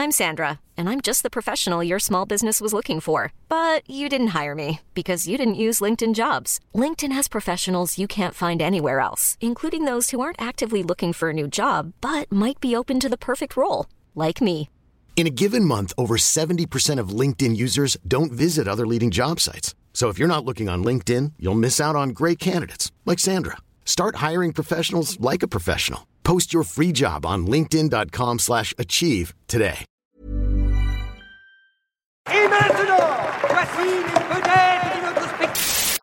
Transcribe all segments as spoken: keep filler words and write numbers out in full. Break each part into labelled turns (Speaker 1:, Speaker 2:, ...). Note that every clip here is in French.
Speaker 1: I'm Sandra, and I'm just the professional your small business was looking for. But you didn't hire me because you didn't use LinkedIn Jobs. LinkedIn has professionals you can't find anywhere else, including those who aren't actively looking for a new job, but might be open to the perfect role, like me.
Speaker 2: In a given month, over seventy percent of LinkedIn users don't visit other leading job sites. So if you're not looking on LinkedIn, you'll miss out on great candidates like Sandra. Start hiring professionals like a professional. Post your free job on linkedin.com slash achieve today.
Speaker 3: Et maintenant, voici les vedettes de notre spectacle.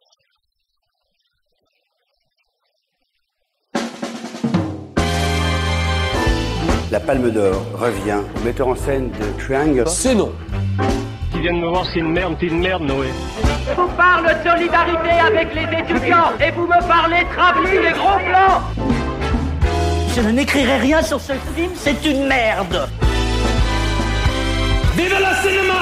Speaker 4: La Palme d'Or revient au metteur en scène de Triangle.
Speaker 5: C'est non.
Speaker 6: Qui viennent me voir, c'est une merde, c'est une merde, Noé.
Speaker 3: Je vous parle de solidarité avec les étudiants et vous me parlez travelling et gros plans.
Speaker 7: Je n'écrirai rien sur ce film, c'est une merde.
Speaker 5: Vive le cinéma!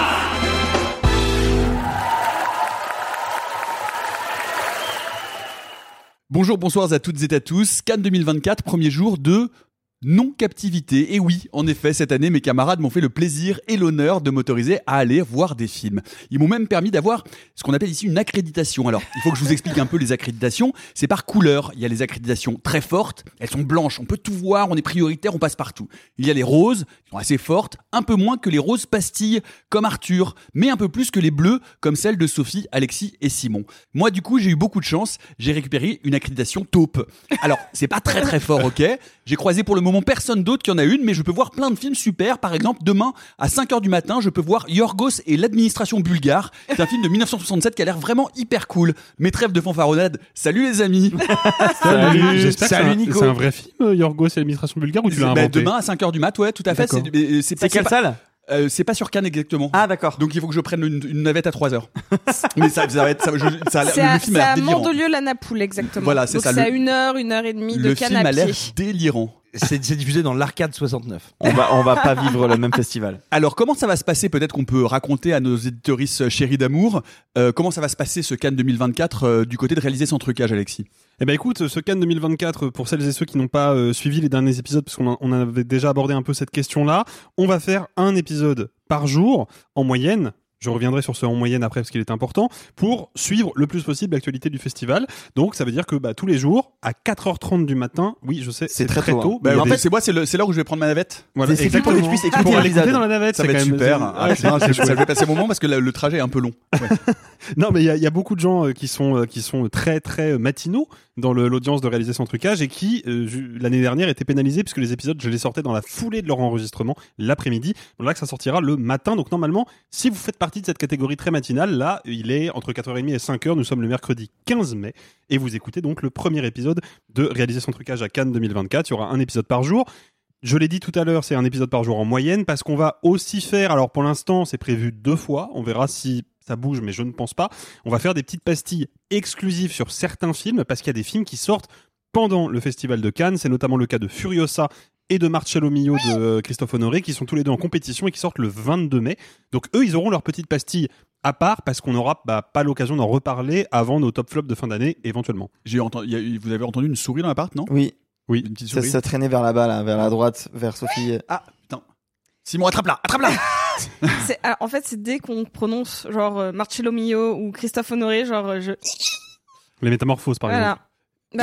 Speaker 8: Bonjour, bonsoir à toutes et à tous. Cannes deux mille vingt-quatre, premier jour de non-captivité. Et oui, en effet, cette année, mes camarades m'ont fait le plaisir et l'honneur de m'autoriser à aller voir des films. Ils m'ont même permis d'avoir ce qu'on appelle ici une accréditation. Alors, il faut que je vous explique un peu les accréditations. C'est par couleur. Il y a les accréditations très fortes. Elles sont blanches. On peut tout voir. On est prioritaire. On passe partout. Il y a les roses, qui sont assez fortes. Un peu moins que les roses pastilles, comme Arthur. Mais un peu plus que les bleues, comme celles de Sophie, Alexis et Simon. Moi, du coup, j'ai eu beaucoup de chance. J'ai récupéré une accréditation taupe. Alors, c'est pas très très fort, ok? J'ai croisé pour le moment personne d'autre qui en a une, mais je peux voir plein de films super. Par exemple, demain, à cinq heures du matin, je peux voir Yorgos et l'administration bulgare. C'est un film de dix-neuf cent soixante-sept qui a l'air vraiment hyper cool. Mes trêves de fanfaronnade. Salut les amis.
Speaker 9: Salut. J'espère
Speaker 8: Salut
Speaker 9: que c'est un,
Speaker 8: Nico.
Speaker 9: c'est un vrai film, Yorgos et l'administration bulgare, ou tu l'as
Speaker 8: bah,
Speaker 9: inventé?
Speaker 8: Demain à cinq heures du mat, ouais, tout à fait.
Speaker 9: D'accord.
Speaker 8: C'est, c'est,
Speaker 10: C'est quelle
Speaker 8: pas,
Speaker 10: salle?
Speaker 8: euh, C'est pas sur Cannes exactement.
Speaker 10: Ah d'accord.
Speaker 8: Donc il faut que je prenne une, une navette à trois heures. Mais ça, ça va être, ça, je, ça a l'air,
Speaker 11: C'est
Speaker 8: le
Speaker 11: à,
Speaker 8: film
Speaker 11: c'est
Speaker 8: a l'air
Speaker 11: à
Speaker 8: délirant.
Speaker 11: Mandelieu-la-Napoule, exactement.
Speaker 8: Voilà, c'est
Speaker 11: Donc
Speaker 8: ça,
Speaker 11: c'est
Speaker 8: le-
Speaker 11: à une heure, une heure et demie de
Speaker 8: Le
Speaker 11: Cannes
Speaker 8: film
Speaker 11: à
Speaker 8: a l'air
Speaker 11: pied.
Speaker 8: délirant.
Speaker 10: C'est, c'est diffusé dans l'Arcade soixante-neuf. On va, on va pas vivre le même festival.
Speaker 8: Alors, comment ça va se passer? Peut-être qu'on peut raconter à nos éditoristes chéris d'amour euh, comment ça va se passer ce Cannes deux mille vingt-quatre euh, du côté de Réaliser sans trucage, Alexis.
Speaker 9: Eh ben écoute, ce Cannes deux mille vingt-quatre, pour celles et ceux qui n'ont pas euh, suivi les derniers épisodes, parce qu'on a- on avait déjà abordé un peu cette question-là, on va faire un épisode par jour, en moyenne. Je reviendrai sur ce en moyenne après parce qu'il est important, pour suivre le plus possible l'actualité du festival. Donc ça veut dire que bah, tous les jours, à quatre heures trente du matin, oui je sais, c'est,
Speaker 10: C'est très
Speaker 9: très
Speaker 10: tôt,
Speaker 9: tôt.
Speaker 10: hein.
Speaker 8: Bah,
Speaker 9: mais
Speaker 8: en
Speaker 9: en
Speaker 8: fait,
Speaker 9: fait,
Speaker 8: c'est moi, c'est, le, c'est l'heure où je vais prendre ma navette.
Speaker 9: voilà,
Speaker 10: c'est- c'est fait pour que tu puisses écouter
Speaker 9: pour aller
Speaker 10: l'épisode.
Speaker 9: écouter dans la navette,
Speaker 8: Ça
Speaker 9: c'est
Speaker 8: va être
Speaker 9: quand même-
Speaker 8: super.
Speaker 9: c'est-
Speaker 8: Ah,
Speaker 9: ouais,
Speaker 8: c'est-
Speaker 9: c'est
Speaker 8: ça,
Speaker 9: chouette.
Speaker 8: je vais passer un moment parce que le, le trajet est un peu long. Ouais.
Speaker 9: Non, mais il y, a- il y a beaucoup de gens euh, qui sont euh, qui sont très très euh, matinaux dans le- l'audience de Réaliser sans trucage et qui euh, ju- l'année dernière étaient pénalisés puisque les épisodes je les sortais dans la foulée de leur enregistrement l'après-midi. Donc là que ça sortira le matin. Donc normalement, si vous faites partie de cette catégorie très matinale, là il est entre quatre heures trente et cinq heures. Nous sommes le mercredi quinze mai et vous écoutez donc le premier épisode de Réaliser sans trucage à Cannes deux mille vingt-quatre. Il y aura un épisode par jour. Je l'ai dit tout à l'heure, c'est un épisode par jour en moyenne parce qu'on va aussi faire, alors pour l'instant c'est prévu deux fois, on verra si ça bouge mais je ne pense pas, on va faire des petites pastilles exclusives sur certains films parce qu'il y a des films qui sortent pendant le festival de Cannes, c'est notamment le cas de Furiosa et de Marcello Mio de Christophe Honoré qui sont tous les deux en compétition et qui sortent le vingt-deux mai. Donc eux ils auront leur petite pastille à part parce qu'on n'aura bah, pas l'occasion d'en reparler avant nos top flops de fin d'année éventuellement.
Speaker 8: J'ai entendu, il y a eu- vous avez entendu une souris dans l'appart, non?
Speaker 10: Oui,
Speaker 9: Oui.
Speaker 8: Une petite
Speaker 10: ça,
Speaker 8: souris.
Speaker 10: ça traînait vers là-bas, là, vers la droite, vers Sophie.
Speaker 8: Ah, putain. Simon, attrape-la, attrape-la.
Speaker 11: C'est, ah, en fait, c'est dès qu'on prononce genre euh, Marcello Mio ou Christophe Honoré, genre euh, je.
Speaker 9: Les métamorphoses par exemple.
Speaker 11: Voilà. Bah,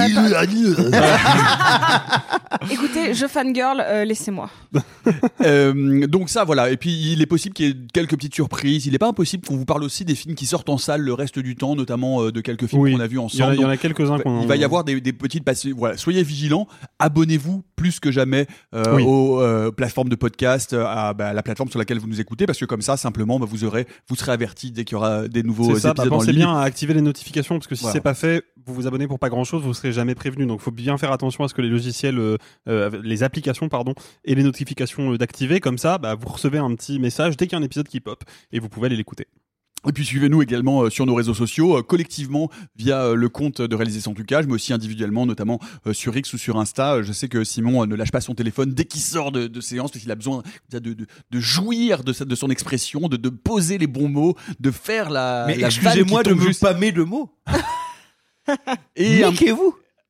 Speaker 11: attends. Écoutez, je fangirl, euh, laissez-moi.
Speaker 8: Euh, donc ça, voilà. Et puis, il est possible qu'il y ait quelques petites surprises. Il n'est pas impossible qu'on vous parle aussi des films qui sortent en salle le reste du temps, notamment euh, de quelques films
Speaker 9: Oui.
Speaker 8: qu'on a vus
Speaker 9: Il y en a,
Speaker 8: ensemble.
Speaker 9: il y en a
Speaker 8: Donc,
Speaker 9: quelques-uns qu'on
Speaker 8: il va y avoir des, des petites passes. Voilà, soyez vigilants. Abonnez-vous plus que jamais euh,
Speaker 9: Oui.
Speaker 8: aux euh, plateformes de podcast, euh, à bah, la plateforme sur laquelle vous nous écoutez, parce que comme ça, simplement, bah, vous aurez, vous serez avertis dès qu'il y aura des nouveaux
Speaker 9: C'est ça, bah,
Speaker 8: épisodes en
Speaker 9: pensez
Speaker 8: ligne.
Speaker 9: bien à activer les notifications parce que si
Speaker 8: Voilà.
Speaker 9: c'est pas fait, vous vous abonnez pour pas grand chose, vous serez jamais prévenu. Donc faut bien faire attention à ce que les logiciels, euh, euh, les applications pardon, et les notifications euh, d'activer. Comme ça, bah, vous recevez un petit message dès qu'il y a un épisode qui pop et vous pouvez aller l'écouter.
Speaker 8: Et puis suivez-nous également euh, sur nos réseaux sociaux, euh, collectivement via euh, le compte de Réaliser sans trucage, mais aussi individuellement, notamment euh, sur X ou sur Insta. Euh, Je sais que Simon euh, ne lâche pas son téléphone dès qu'il sort de, de séance, parce qu'il a besoin de, de, de, de jouir de, sa, de son expression, de, de poser les bons mots, de faire la.
Speaker 10: Mais
Speaker 8: la
Speaker 10: excusez-moi
Speaker 8: vanne qui
Speaker 10: de
Speaker 8: tombe
Speaker 10: me
Speaker 8: juste.
Speaker 10: spammer le mot.
Speaker 8: Et un-
Speaker 10: Niquez-vous.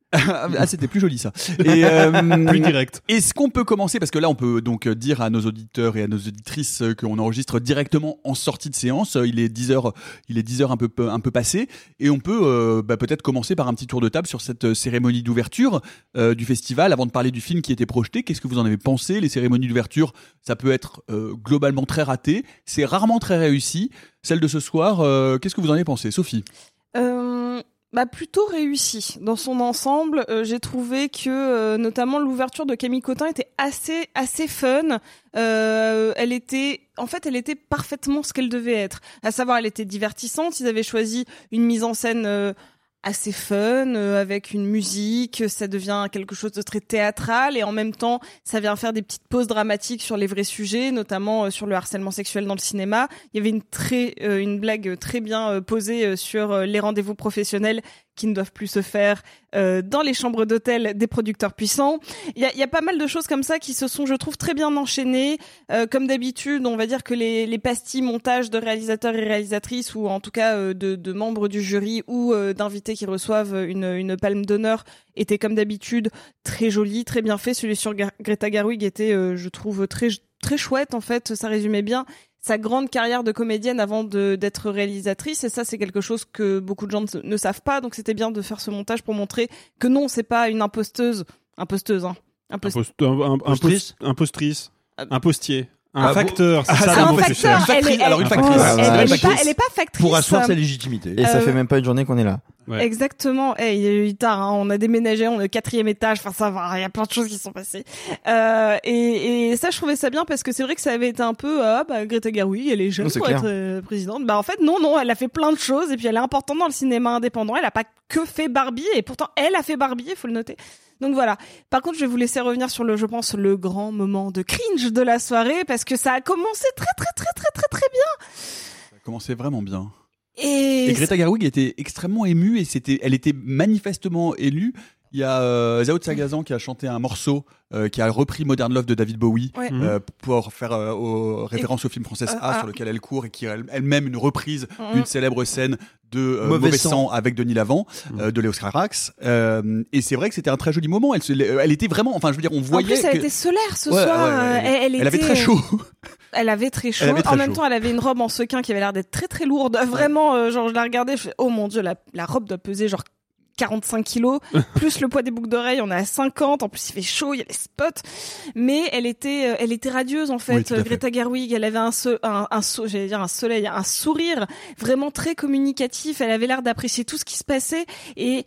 Speaker 8: Ah, c'était plus joli ça. Et, euh,
Speaker 9: plus direct.
Speaker 8: Est-ce qu'on peut commencer, parce que là on peut donc dire à nos auditeurs et à nos auditrices qu'on enregistre directement en sortie de séance. Il est dix heures, il est dix heures un peu un peu passé, et on peut euh, bah, peut-être commencer par un petit tour de table sur cette cérémonie d'ouverture euh, du festival avant de parler du film qui était projeté. Qu'est-ce que vous en avez pensé? Les cérémonies d'ouverture, ça peut être euh, globalement très raté, c'est rarement très réussi. Celle de ce soir, euh, qu'est-ce que vous en avez pensé, Sophie?
Speaker 11: Euh... Bah plutôt réussi dans son ensemble. Euh, j'ai trouvé que euh, notamment l'ouverture de Camille Cotin était assez assez fun. Euh, elle était en fait elle était parfaitement ce qu'elle devait être. À savoir, elle était divertissante. Ils avaient choisi une mise en scène euh, assez fun, euh, avec une musique, ça devient quelque chose de très théâtral, et en même temps ça vient faire des petites pauses dramatiques sur les vrais sujets, notamment euh, sur le harcèlement sexuel dans le cinéma. Il y avait une très euh, une blague très bien euh, posée euh, sur euh, les rendez-vous professionnels qui ne doivent plus se faire euh, dans les chambres d'hôtel des producteurs puissants. Il y a, il y a pas mal de choses comme ça qui se sont, je trouve, très bien enchaînées. Euh, comme d'habitude, on va dire que les, les pastilles montages de réalisateurs et réalisatrices, ou en tout cas euh, de, de membres du jury ou euh, d'invités qui reçoivent une, une palme d'honneur, étaient comme d'habitude très jolis, très bien faits. Celui sur G- Greta Gerwig était, euh, je trouve, très très chouette. En fait, ça résumait bien sa grande carrière de comédienne avant de, d'être réalisatrice, et ça c'est quelque chose que beaucoup de gens ne, ne savent pas, donc c'était bien de faire ce montage pour montrer que non, c'est pas une imposteuse, imposteuse, hein. Impost...
Speaker 9: Impost- un, un, impostrice, impostrice, impostier. Un
Speaker 10: ah,
Speaker 9: facteur, c'est
Speaker 10: ah,
Speaker 9: ça
Speaker 10: c'est
Speaker 9: le
Speaker 10: un
Speaker 9: mot que je
Speaker 11: facteur,
Speaker 9: cherche.
Speaker 11: elle est,
Speaker 8: Alors une factrice.
Speaker 11: Elle,
Speaker 10: Ah,
Speaker 11: elle,
Speaker 10: ouais.
Speaker 11: est pas, elle est pas factrice.
Speaker 10: Pour asseoir sa légitimité.
Speaker 5: Et ça
Speaker 11: Euh,
Speaker 5: fait même pas une journée qu'on est là.
Speaker 9: Ouais.
Speaker 11: Exactement. Hey, il y a eu tard, hein. On a déménagé, on est au quatrième étage. Enfin, ça va. Il y a plein de choses qui sont passées. Euh, et, et ça, je trouvais ça bien parce que c'est vrai que ça avait été un peu, ah, bah, Greta Gerwig, elle est jeune
Speaker 5: Non, c'est
Speaker 11: pour
Speaker 5: clair.
Speaker 11: être euh, présidente. Bah, en fait, non, non, elle a fait plein de choses, et puis elle est importante dans le cinéma indépendant. Elle a pas que fait Barbie, et pourtant, elle a fait Barbie, il faut le noter. Donc voilà. Par contre, je vais vous laisser revenir sur le, je pense, le grand moment de cringe de la soirée, parce que ça a commencé très, très, très, très, très, très bien.
Speaker 8: Ça a commencé vraiment bien.
Speaker 11: Et,
Speaker 8: Et Greta Gerwig était extrêmement émue, et c'était, elle était manifestement élue. Il y a euh, Zao Sagazan qui a chanté un morceau euh, qui a repris Modern Love de David Bowie,
Speaker 11: Ouais.
Speaker 8: euh, pour faire euh, au, référence
Speaker 11: Et-
Speaker 8: au film Française
Speaker 11: euh,
Speaker 8: A,
Speaker 11: ah.
Speaker 8: sur lequel elle court, et qui est elle- elle-même une reprise
Speaker 11: Mhm.
Speaker 8: d'une célèbre scène de euh,
Speaker 10: Mauvais
Speaker 8: Mauvais
Speaker 10: sang.
Speaker 8: sang avec Denis Lavant, euh, de Léos Carax. Euh, et c'est vrai que c'était un très joli moment. Elle, se, elle était vraiment, enfin je veux dire, on
Speaker 11: en
Speaker 8: voyait
Speaker 11: plus, elle
Speaker 8: que...
Speaker 11: était solaire ce
Speaker 8: Ouais,
Speaker 11: soir.
Speaker 8: ouais, ouais,
Speaker 11: Euh, Elle, elle,
Speaker 8: elle avait
Speaker 11: était-
Speaker 8: très chaud.
Speaker 11: Elle avait très chaud.
Speaker 8: Elle avait très
Speaker 11: en même
Speaker 8: chaud.
Speaker 11: temps, elle avait une robe en sequin qui avait l'air d'être très très lourde. Vraiment, euh, genre je la regardais, je fais oh mon dieu, la, la robe doit peser genre quarante-cinq kilos, plus le poids des boucles d'oreilles, on est à cinquante. En plus, il fait chaud, il y a les spots. Mais elle était, euh, elle était radieuse en fait.
Speaker 8: Oui, tout à fait.
Speaker 11: Greta Gerwig, elle avait un, so- un, un so- j'allais dire un soleil, un sourire vraiment très communicatif. Elle avait l'air d'apprécier tout ce qui se passait, et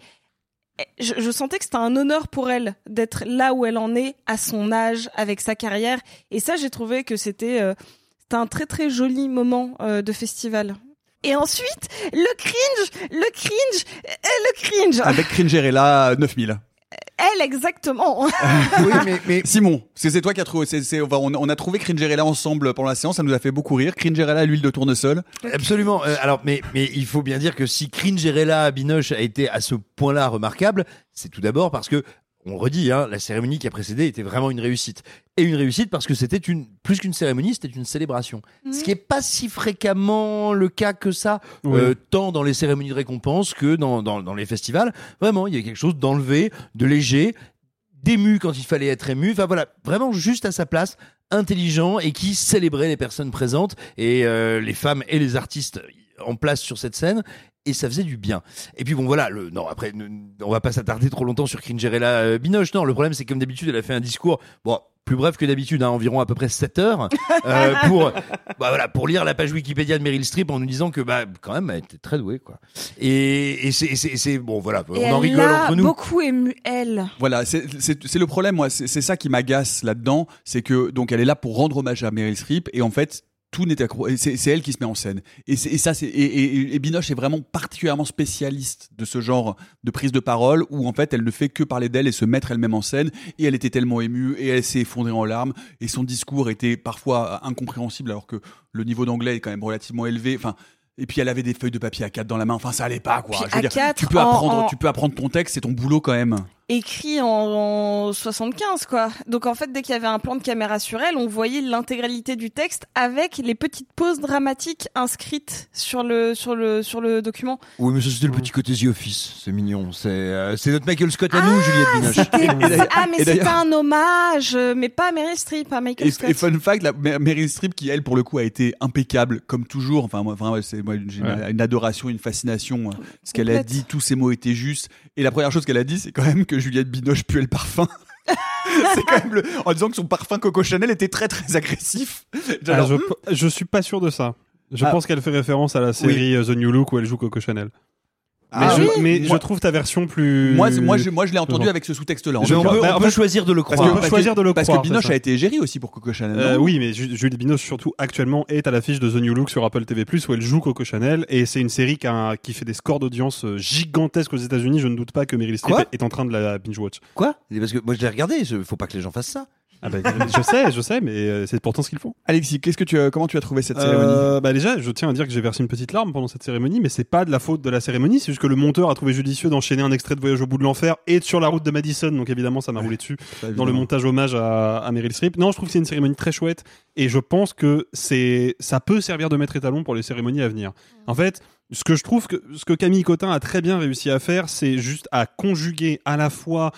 Speaker 11: je, je sentais que c'était un honneur pour elle d'être là où elle en est à son âge, avec sa carrière. Et ça, j'ai trouvé que c'était, euh, c'était un très très joli moment euh, de festival. Et ensuite, le cringe, le cringe, euh, le cringe.
Speaker 8: Avec Cringerella neuf mille.
Speaker 11: Elle, exactement.
Speaker 10: Oui, mais, mais
Speaker 8: Simon, c'est, c'est toi qui as trouvé. C'est, c'est, on, va- on a trouvé Cringerella ensemble pendant la séance, ça nous a fait beaucoup rire. Cringerella à l'huile de tournesol.
Speaker 10: absolument. Euh, alors, mais, mais il faut bien dire que si Cringerella Binoche a été à ce point-là remarquable, c'est tout d'abord parce que, on le redit, hein, la cérémonie qui a précédé était vraiment une réussite. Et une réussite parce que c'était une, plus qu'une cérémonie, c'était une célébration.
Speaker 11: Mhm.
Speaker 10: Ce qui est pas si fréquemment le cas que ça,
Speaker 9: Oui.
Speaker 10: euh, tant dans les cérémonies de récompense que dans, dans, dans les festivals. Vraiment, il y a quelque chose d'enlevé, de léger, d'ému quand il fallait être ému. Enfin voilà, vraiment juste à sa place, intelligent, et qui célébrait les personnes présentes et euh, les femmes et les artistes en place sur cette scène. Et ça faisait du bien. Et puis bon voilà, le, non après ne- on va pas s'attarder trop longtemps sur Cringerella euh, Binoche. Non, le problème c'est que comme d'habitude elle a fait un discours bon plus bref que d'habitude, hein, environ à peu près sept heures euh, pour bah voilà pour lire la page Wikipédia de Meryl Streep en nous disant que bah quand même elle était très douée quoi. Et, et c'est, c'est, c'est bon voilà,
Speaker 11: Et
Speaker 10: on en
Speaker 11: elle
Speaker 10: rigole
Speaker 11: l'a
Speaker 10: entre nous.
Speaker 11: beaucoup ému, elle.
Speaker 8: Voilà, c'est, c'est, c'est le problème, moi. C'est, c'est ça qui m'agace là-dedans. C'est que, donc, elle est là pour rendre hommage à Meryl Streep, et en fait, tout n'est accro... et c'est, c'est elle qui se met en scène. Et, c'est, et ça, c'est, et, et, et Binoche est vraiment particulièrement spécialiste de ce genre de prise de parole, où en fait, elle ne fait que parler d'elle et se mettre elle-même en scène. Et elle était tellement émue, et elle s'est effondrée en larmes, et son discours était parfois incompréhensible, alors que le niveau d'anglais est quand même relativement élevé. Enfin, et puis elle avait des feuilles de papier A quatre dans la main. Enfin, ça allait pas, quoi.
Speaker 11: Puis
Speaker 8: Je veux
Speaker 11: A
Speaker 8: dire,
Speaker 11: quatre
Speaker 8: tu peux
Speaker 11: en-
Speaker 8: apprendre,
Speaker 11: en-
Speaker 8: tu peux apprendre ton texte, c'est ton boulot quand même.
Speaker 11: écrit en, en soixante-quinze, quoi. Donc en fait, dès qu'il y avait un plan de caméra sur elle, on voyait l'intégralité du texte avec les petites pauses dramatiques inscrites sur le sur le sur le document.
Speaker 10: Oui, mais ça c'était le petit côté The Office, c'est mignon. C'est euh, c'est notre Michael Scott à nous,
Speaker 11: Ah,
Speaker 10: Juliette Binoche.
Speaker 11: c'était- Ah, mais
Speaker 8: et
Speaker 11: c'était
Speaker 8: d'ailleurs-
Speaker 11: un hommage, euh, mais pas à Meryl Streep, à Michael
Speaker 8: Et,
Speaker 11: Scott.
Speaker 8: et fun fact, la, Mer- Meryl Streep qui elle pour le coup a été impeccable comme toujours. Enfin moi, enfin, ouais, c'est moi j'ai une,
Speaker 9: Ouais.
Speaker 8: une adoration, une fascination. euh, Ce qu'elle a
Speaker 11: Complète.
Speaker 8: dit, tous ses mots étaient justes. Et la première chose qu'elle a dit, c'est quand même que Juliette Binoche puait le parfum. C'est quand même le... en disant que son parfum Coco Chanel était très très agressif.
Speaker 9: Ah,
Speaker 8: Alors,
Speaker 9: je,
Speaker 8: hmm,
Speaker 9: je suis pas sûr de ça. Je
Speaker 8: Ah.
Speaker 9: pense qu'elle fait référence à la série euh, The New Look où elle joue Coco Chanel. Mais,
Speaker 8: Ah
Speaker 9: je,
Speaker 8: oui,
Speaker 9: mais
Speaker 8: moi-
Speaker 9: je trouve ta version plus.
Speaker 8: moi, c'est- moi, je, moi je l'ai entendu
Speaker 9: Genre.
Speaker 8: avec ce sous-texte-là. en
Speaker 10: Je-
Speaker 8: tout
Speaker 10: on
Speaker 8: cas.
Speaker 10: peut,
Speaker 9: Bah,
Speaker 10: on
Speaker 9: en
Speaker 10: peut
Speaker 9: fait-
Speaker 10: choisir de le
Speaker 8: Parce
Speaker 10: croire.
Speaker 9: on peut choisir de le
Speaker 8: parce
Speaker 9: croire,
Speaker 8: que Binoche
Speaker 9: c'est ça.
Speaker 8: a été égérie aussi pour Coco Chanel.
Speaker 9: Euh,
Speaker 8: non
Speaker 9: oui, mais Ju- Juliette Binoche, surtout actuellement, est à l'affiche de The New Look sur Apple T V plus, où elle joue Coco Chanel. Et c'est une série qui, a un- qui fait des scores d'audience euh, gigantesques aux États-Unis. Je ne doute pas que Meryl Streep
Speaker 10: Quoi
Speaker 9: est en train de la binge-watch.
Speaker 10: Quoi? Parce que moi je l'ai regardé, il faut pas que les gens fassent ça.
Speaker 9: Ah bah, je sais, je sais, mais euh, c'est pourtant ce qu'ils font.
Speaker 8: Alexis, qu'est-ce que tu as, comment tu as trouvé cette cérémonie?
Speaker 9: Euh, bah déjà, je tiens à dire que j'ai versé une petite larme pendant cette cérémonie, mais c'est pas de la faute de la cérémonie, c'est juste que le monteur a trouvé judicieux d'enchaîner un extrait de Voyage au bout de l'enfer et de Sur la route de Madison, donc évidemment ça m'a roulé dessus dans le montage hommage à, à Meryl Streep. Non, je trouve que c'est une cérémonie très chouette et je pense que c'est ça peut servir de maître étalon pour les cérémonies à venir. En fait, ce que je trouve que ce que Camille Cotin a très bien réussi à faire, c'est juste à conjuguer à la fois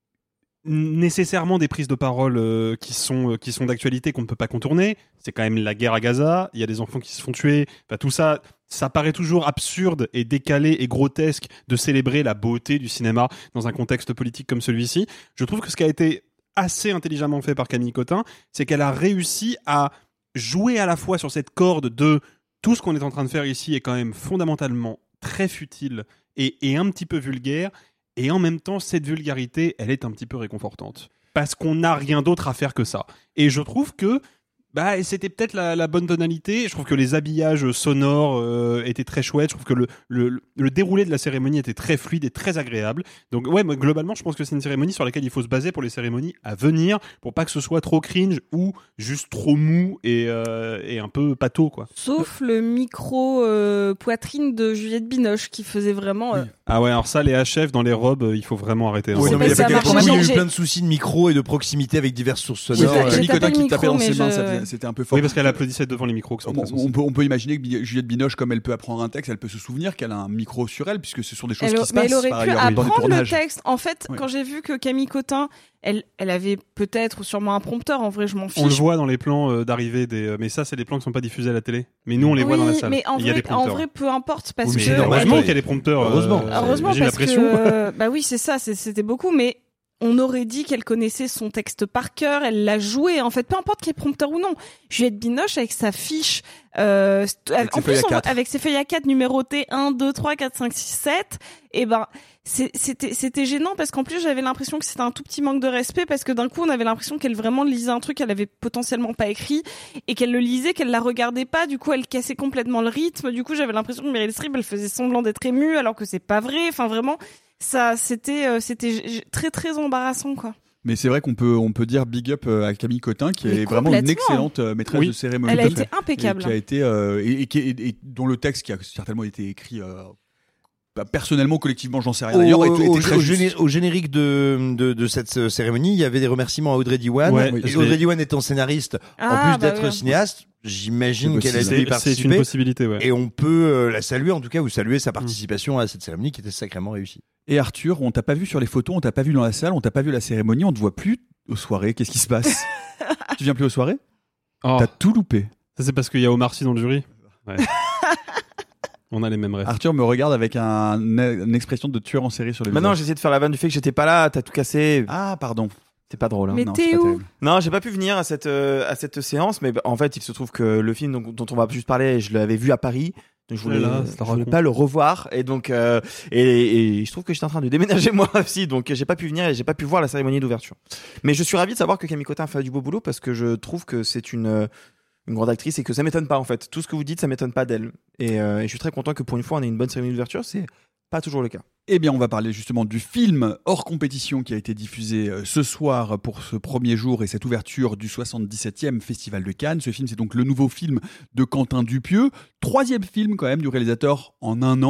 Speaker 9: nécessairement des prises de parole euh, qui sont euh, qui sont d'actualité qu'on ne peut pas contourner. C'est quand même la guerre à Gaza, il y a des enfants qui se font tuer, enfin, tout ça ça paraît toujours absurde et décalé et grotesque de célébrer la beauté du cinéma dans un contexte politique comme celui-ci. Je trouve que ce qui a été assez intelligemment fait par Camille Cotin, c'est qu'elle a réussi à jouer à la fois sur cette corde de tout ce qu'on est en train de faire ici est quand même fondamentalement très futile et, et un petit peu vulgaire. Et en même temps, cette vulgarité, elle est un petit peu réconfortante. Parce qu'on n'a rien d'autre à faire que ça. Et je trouve que bah, c'était peut-être la, la bonne tonalité. Je trouve que les habillages sonores euh, étaient très chouettes. Je trouve que le, le, le déroulé de la cérémonie était très fluide et très agréable. Donc ouais, moi, globalement, je pense que c'est une cérémonie sur laquelle il faut se baser pour les cérémonies à venir, pour pas que ce soit trop cringe ou juste trop mou et, euh, et un peu pâteau, quoi.
Speaker 11: Sauf le micro euh, poitrine de Juliette Binoche qui faisait vraiment. euh,
Speaker 9: Ah ouais, alors ça, les H F dans les robes, euh, il faut vraiment arrêter. hein.
Speaker 11: Oui,
Speaker 10: Ouais, non,
Speaker 11: mais
Speaker 10: mais il y
Speaker 11: ça
Speaker 10: a
Speaker 11: marche
Speaker 10: quelques
Speaker 11: pas.
Speaker 10: il y a eu
Speaker 11: J'ai-
Speaker 10: plein de soucis de micro et de proximité avec diverses sources
Speaker 11: J'ai
Speaker 10: sonores.
Speaker 11: pas-
Speaker 10: Euh,
Speaker 11: j'ai
Speaker 8: Camille
Speaker 11: tapé
Speaker 8: Cotin
Speaker 11: le
Speaker 8: qui tapait
Speaker 11: micro,
Speaker 8: dans ses
Speaker 11: mais
Speaker 8: mains,
Speaker 11: je-
Speaker 8: ça faisait- c'était un peu fort.
Speaker 9: Oui, parce qu'elle applaudissait devant les micros qui sont
Speaker 8: On,
Speaker 9: très
Speaker 8: on
Speaker 9: sensibles.
Speaker 8: peut, on peut imaginer que Bi- Juliette Binoche, comme elle peut apprendre un texte, elle peut se souvenir qu'elle a un micro sur elle, puisque ce sont des choses
Speaker 11: Elle,
Speaker 8: qui se
Speaker 11: mais
Speaker 8: passent
Speaker 11: elle aurait
Speaker 8: par
Speaker 11: pu
Speaker 8: ailleurs dans les
Speaker 11: apprendre le
Speaker 8: tournages.
Speaker 11: texte. En fait,
Speaker 8: Oui.
Speaker 11: quand j'ai vu que Camille Cotin, elle, elle avait peut-être ou sûrement un prompteur. En vrai, je m'en fiche.
Speaker 9: On le voit dans les plans euh, d'arrivée des. euh, Mais ça, c'est des plans qui sont pas diffusés à la télé. Mais nous, on les voit dans la
Speaker 11: Oui,
Speaker 9: salle.
Speaker 11: mais en
Speaker 9: Il y a
Speaker 11: vrai,
Speaker 9: des
Speaker 11: en
Speaker 9: prompteurs.
Speaker 11: vrai, peu importe parce
Speaker 10: Oui, mais
Speaker 11: que
Speaker 10: c'est normal.
Speaker 9: Heureusement
Speaker 10: elle-
Speaker 9: qu'il y a des prompteurs. euh,
Speaker 10: Heureusement.
Speaker 11: heureusement
Speaker 9: imagine
Speaker 11: parce
Speaker 9: la pression.
Speaker 11: que euh, bah oui, c'est ça, c'est- c'était beaucoup, mais on aurait dit qu'elle connaissait son texte par cœur, elle l'a joué, en fait, peu importe qu'il y ait prompteur ou non. Juliette Binoche avec sa fiche, euh, st-
Speaker 8: Avec
Speaker 11: en
Speaker 8: ses feuilles
Speaker 11: plus,
Speaker 8: à
Speaker 11: on-
Speaker 8: quatre.
Speaker 11: avec ses feuilles à quatre numérotées un, deux, trois, quatre, cinq, six, sept, et ben, c'est- c'était, c'était gênant parce qu'en plus, j'avais l'impression que c'était un tout petit manque de respect parce que d'un coup, on avait l'impression qu'elle vraiment lisait un truc qu'elle avait potentiellement pas écrit et qu'elle le lisait, qu'elle la regardait pas, du coup, elle cassait complètement le rythme, du coup, j'avais l'impression que Meryl Streep, elle faisait semblant d'être émue alors que c'est pas vrai, enfin, vraiment, ça, c'était, euh, c'était g- g- très, très embarrassant, quoi.
Speaker 8: Mais c'est vrai qu'on peut, on peut dire big up euh, à Camille Cotin, qui
Speaker 11: Mais
Speaker 8: est vraiment une
Speaker 11: complètement.
Speaker 8: excellente euh, maîtresse
Speaker 9: Oui.
Speaker 8: de cérémonie.
Speaker 11: Elle a
Speaker 8: Et
Speaker 11: été impeccable.
Speaker 8: qui a été euh, et, et qui est- et dont le texte qui a certainement été écrit euh, bah, personnellement, collectivement, j'en sais rien. D'ailleurs,
Speaker 10: Au,
Speaker 8: était,
Speaker 10: au-
Speaker 8: était très
Speaker 10: au
Speaker 8: juste.
Speaker 10: géné- au générique de, de, de cette euh, cérémonie, il y avait des remerciements à Audrey Diwan.
Speaker 9: Ouais,
Speaker 10: Et
Speaker 9: je
Speaker 10: Audrey
Speaker 9: l'ai-
Speaker 10: Diwan étant scénariste, en
Speaker 11: Ah,
Speaker 10: plus
Speaker 11: bah
Speaker 10: d'être
Speaker 11: oui.
Speaker 10: cinéaste, j'imagine
Speaker 8: C'est
Speaker 10: qu'elle a
Speaker 8: possible.
Speaker 10: dû y
Speaker 9: C'est c'est une
Speaker 10: participer.
Speaker 9: possibilité, ouais.
Speaker 10: Et on peut euh, la saluer, en tout cas, ou saluer sa participation à cette cérémonie qui était sacrément réussie.
Speaker 8: Et Arthur, on t'a pas vu sur les photos, on t'a pas vu dans la salle, on t'a pas vu à la cérémonie, on te voit plus aux soirées. Qu'est-ce qui se passe? Tu viens plus aux soirées?
Speaker 9: Oh,
Speaker 8: T'as tout loupé.
Speaker 9: ça, c'est parce qu'il y a Omar Sy dans le jury. Ouais. On a les mêmes rêves.
Speaker 8: Arthur me regarde avec un, une expression de tueur en série sur le
Speaker 5: Maintenant,
Speaker 8: visage.
Speaker 5: j'essaie de faire la vanne du fait que j'étais pas là, t'as tout cassé.
Speaker 8: Ah, pardon.
Speaker 5: C'est pas drôle. Hein.
Speaker 11: Mais
Speaker 8: Non,
Speaker 11: t'es
Speaker 8: c'est pas
Speaker 11: où
Speaker 8: terrible.
Speaker 5: Non, j'ai pas pu venir à cette euh, à cette séance, mais bah, en fait, il se trouve que le film dont, dont on va juste parler, je l'avais vu à Paris. Donc je voulais,
Speaker 9: Oh là là,
Speaker 5: je
Speaker 9: ça
Speaker 5: voulais
Speaker 9: raconte.
Speaker 5: pas le revoir et donc euh, et, et je trouve que j'étais en train de déménager moi aussi, donc j'ai pas pu venir et j'ai pas pu voir la cérémonie d'ouverture. Mais je suis ravi de savoir que Camille Cotin fait du beau boulot parce que je trouve que c'est une euh, une grande actrice et que ça m'étonne pas en fait. Tout ce que vous dites, ça m'étonne pas d'elle. Et, euh, et je suis très content que pour une fois on ait une bonne cérémonie d'ouverture. C'est pas toujours le cas.
Speaker 8: Eh bien, on va parler justement du film hors compétition qui a été diffusé euh, ce soir pour ce premier jour et cette ouverture du soixante-dix-septième Festival de Cannes. Ce film, c'est donc le nouveau film de Quentin Dupieux. Troisième film quand même du réalisateur en un an.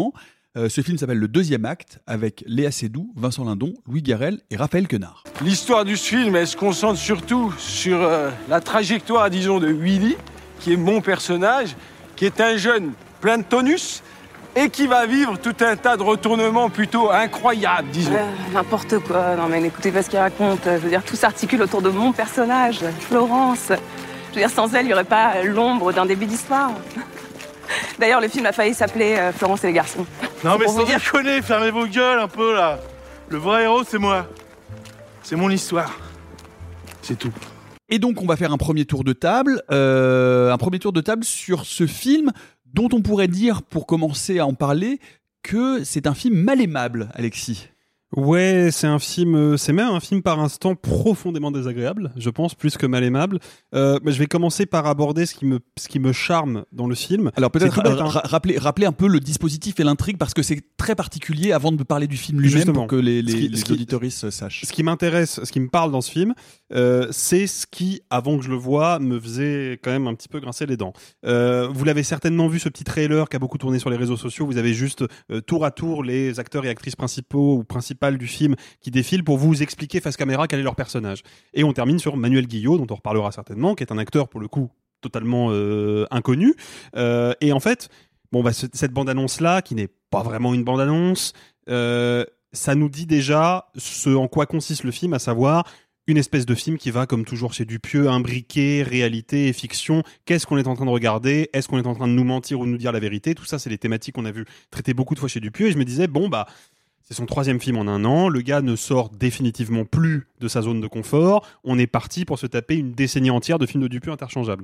Speaker 8: Euh, ce film s'appelle Le Deuxième Acte, avec Léa Seydoux, Vincent Lindon, Louis Garrel et Raphaël Quenard.
Speaker 12: L'histoire du film, elle se concentre surtout sur euh, la trajectoire, disons, de Willy, qui est mon personnage, qui est un jeune plein de tonus et qui va vivre tout un tas de retournements plutôt incroyables, disons.
Speaker 13: Euh, n'importe quoi, non mais n'écoutez pas ce qu'il raconte. Je veux dire, tout s'articule autour de mon personnage, Florence. Je veux dire, sans elle, il n'y aurait pas l'ombre d'un début d'histoire. D'ailleurs, le film a failli s'appeler euh, Florence et les garçons.
Speaker 14: Non mais
Speaker 13: pour
Speaker 14: sans
Speaker 13: vous dire.
Speaker 14: déconner, fermez vos gueules un peu là. Le vrai héros, c'est moi. C'est mon histoire. C'est tout.
Speaker 8: Et donc, on va faire un premier tour de table, euh, un premier tour de table sur ce film dont on pourrait dire, pour commencer à en parler, que c'est un film mal aimable, Alexis.
Speaker 9: Ouais, c'est un film, euh, c'est même un film par instant profondément désagréable, je pense, plus que mal aimable. Euh, mais je vais commencer par aborder ce qui me, ce qui me charme dans le film.
Speaker 8: Alors peut-être
Speaker 9: C'est tout bête,
Speaker 8: euh,
Speaker 9: hein.
Speaker 8: ra- rappeler, rappeler un peu le dispositif et l'intrigue parce que c'est très particulier avant de parler du film lui-même
Speaker 9: Justement.
Speaker 8: pour que les, les,
Speaker 9: Ce qui-
Speaker 8: les
Speaker 9: ce qui-
Speaker 8: auditoristes sachent.
Speaker 9: Ce qui m'intéresse, ce qui me parle dans ce film, euh, c'est ce qui, avant que je le voie, me faisait quand même un petit peu grincer les dents. Euh, vous l'avez certainement vu, ce petit trailer qui a beaucoup tourné sur les réseaux sociaux. Vous avez juste euh, tour à tour les acteurs et actrices principaux ou principales du film qui défilent pour vous expliquer face caméra quel est leur personnage. Et on termine sur Manuel Guillot, dont on reparlera certainement, qui est un acteur pour le coup totalement euh, inconnu. Euh, et en fait, bon bah ce- cette bande-annonce-là, qui n'est pas vraiment une bande-annonce, euh, ça nous dit déjà ce en quoi consiste le film, à savoir une espèce de film qui va, comme toujours chez Dupieux, imbriquer réalité et fiction. Qu'est-ce qu'on est en train de regarder ? Est-ce qu'on est en train de nous mentir ou de nous dire la vérité ? Tout ça, c'est les thématiques qu'on a vu traiter beaucoup de fois chez Dupieux. Et je me disais, bon, bah, c'est son troisième film en un an. Le gars ne sort définitivement plus de sa zone de confort. On est parti pour se taper une décennie entière de films de Dupieux interchangeables.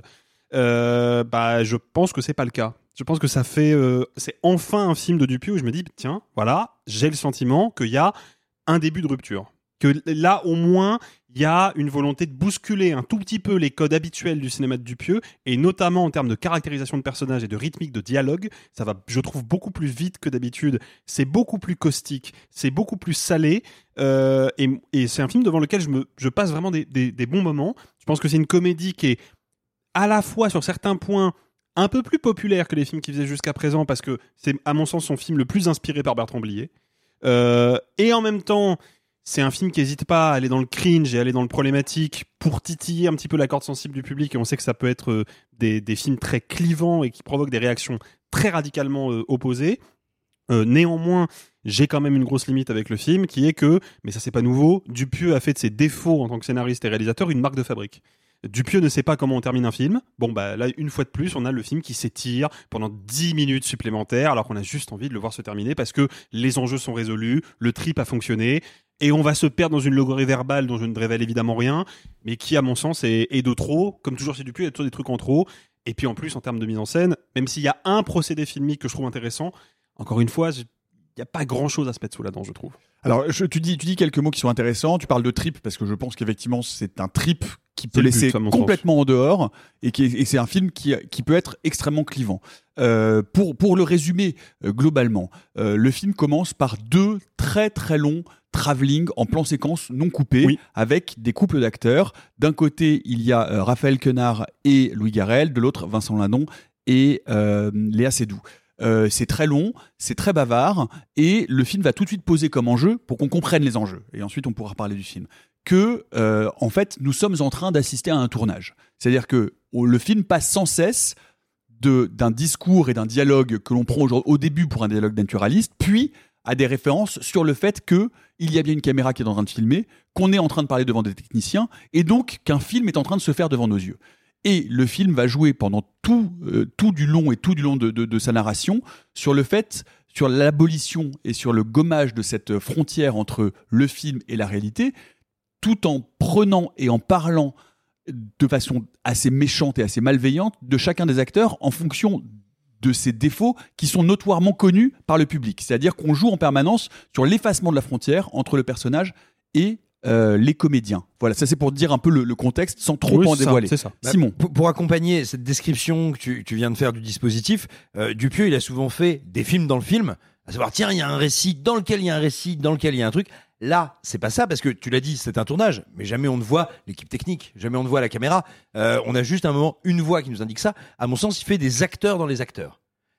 Speaker 9: Euh, bah, je pense que c'est pas le cas. Je pense que ça fait, euh, c'est enfin un film de Dupieux où je me dis, tiens, voilà, j'ai le sentiment qu'il y a un début de rupture. Que là, au moins, il y a une volonté de bousculer un tout petit peu les codes habituels du cinéma de Dupieux, et notamment en termes de caractérisation de personnages et de rythmique de dialogue. Ça va, je trouve, beaucoup plus vite que d'habitude. C'est beaucoup plus caustique, c'est beaucoup plus salé, euh, et, et c'est un film devant lequel je, me, je passe vraiment des, des, des bons moments. Je pense que c'est une comédie qui est à la fois, sur certains points, un peu plus populaire que les films qu'il faisait jusqu'à présent, parce que c'est, à mon sens, son film le plus inspiré par Bertrand Blier. Euh, et en même temps, c'est un film qui n'hésite pas à aller dans le cringe et aller dans le problématique pour titiller un petit peu la corde sensible du public. Et on sait que ça peut être euh, des, des films très clivants et qui provoquent des réactions très radicalement euh, opposées. Euh, néanmoins, j'ai quand même une grosse limite avec le film, qui est que, mais ça c'est pas nouveau, Dupieux a fait de ses défauts en tant que scénariste et réalisateur une marque de fabrique. Dupieux ne sait pas comment on termine un film. Bon, bah là, une fois de plus, on a le film qui s'étire pendant dix minutes supplémentaires, alors qu'on a juste envie de le voir se terminer parce que les enjeux sont résolus, le trip a fonctionné, et on va se perdre dans une logorée verbale dont je ne révèle évidemment rien, mais qui, à mon sens, est, est de trop. Comme toujours chez Dupieux, il y a toujours des trucs en trop. Et puis en plus, en termes de mise en scène, même s'il y a un procédé filmique que je trouve intéressant, encore une fois, il n'y a pas grand-chose à se mettre sous la dent, je trouve.
Speaker 8: Alors, je, tu, dis, tu dis quelques mots qui sont intéressants. Tu parles de trip parce que je pense qu'effectivement, c'est un trip qui peut
Speaker 9: C'est le
Speaker 8: laisser
Speaker 9: but, à mon
Speaker 8: complètement
Speaker 9: sens.
Speaker 8: en dehors et, qui est, et c'est un film qui, qui peut être extrêmement clivant. Euh, pour, pour le résumer euh, globalement, euh, le film commence par deux très très longs travelling en plan séquence non coupé,
Speaker 9: Oui.
Speaker 8: avec des couples d'acteurs. D'un côté, il y a euh, Raphaël Quenard et Louis Garrel, de l'autre, Vincent Lindon et euh, Léa Seydoux. Euh, c'est très long, c'est très bavard, et le film va tout de suite poser comme enjeu, pour qu'on comprenne les enjeux, et ensuite on pourra parler du film, que euh, en fait nous sommes en train d'assister à un tournage. C'est-à-dire que oh, le film passe sans cesse de, d'un discours et d'un dialogue que l'on prend au, au début pour un dialogue naturaliste, puis à des références sur le fait que il y a bien une caméra qui est en train de filmer, qu'on est en train de parler devant des techniciens, et donc qu'un film est en train de se faire devant nos yeux. Et le film va jouer pendant tout, euh, tout du long et tout du long de, de, de sa narration sur le fait, sur l'abolition et sur le gommage de cette frontière entre le film et la réalité, tout en prenant et en parlant de façon assez méchante et assez malveillante de chacun des acteurs en fonction de ses défauts qui sont notoirement connus par le public. C'est-à-dire qu'on joue en permanence sur l'effacement de la frontière entre le personnage et Euh, les comédiens. Voilà, ça c'est pour dire un peu le, le contexte sans trop
Speaker 9: Oui,
Speaker 8: en
Speaker 9: c'est ça,
Speaker 8: dévoiler.
Speaker 9: c'est ça.
Speaker 8: Simon.
Speaker 10: Pour, pour accompagner cette description que tu, tu viens de faire du dispositif, euh, Dupieux, il a souvent fait des films dans le film, à savoir, tiens, il y a un récit dans lequel il y a un récit, dans lequel il y a un truc. Là, c'est pas ça, parce que tu l'as dit, c'est un tournage, mais jamais on ne voit l'équipe technique, jamais on ne voit la caméra. Euh, on a juste un moment, une voix qui nous indique ça. À mon sens, il fait des acteurs dans les acteurs.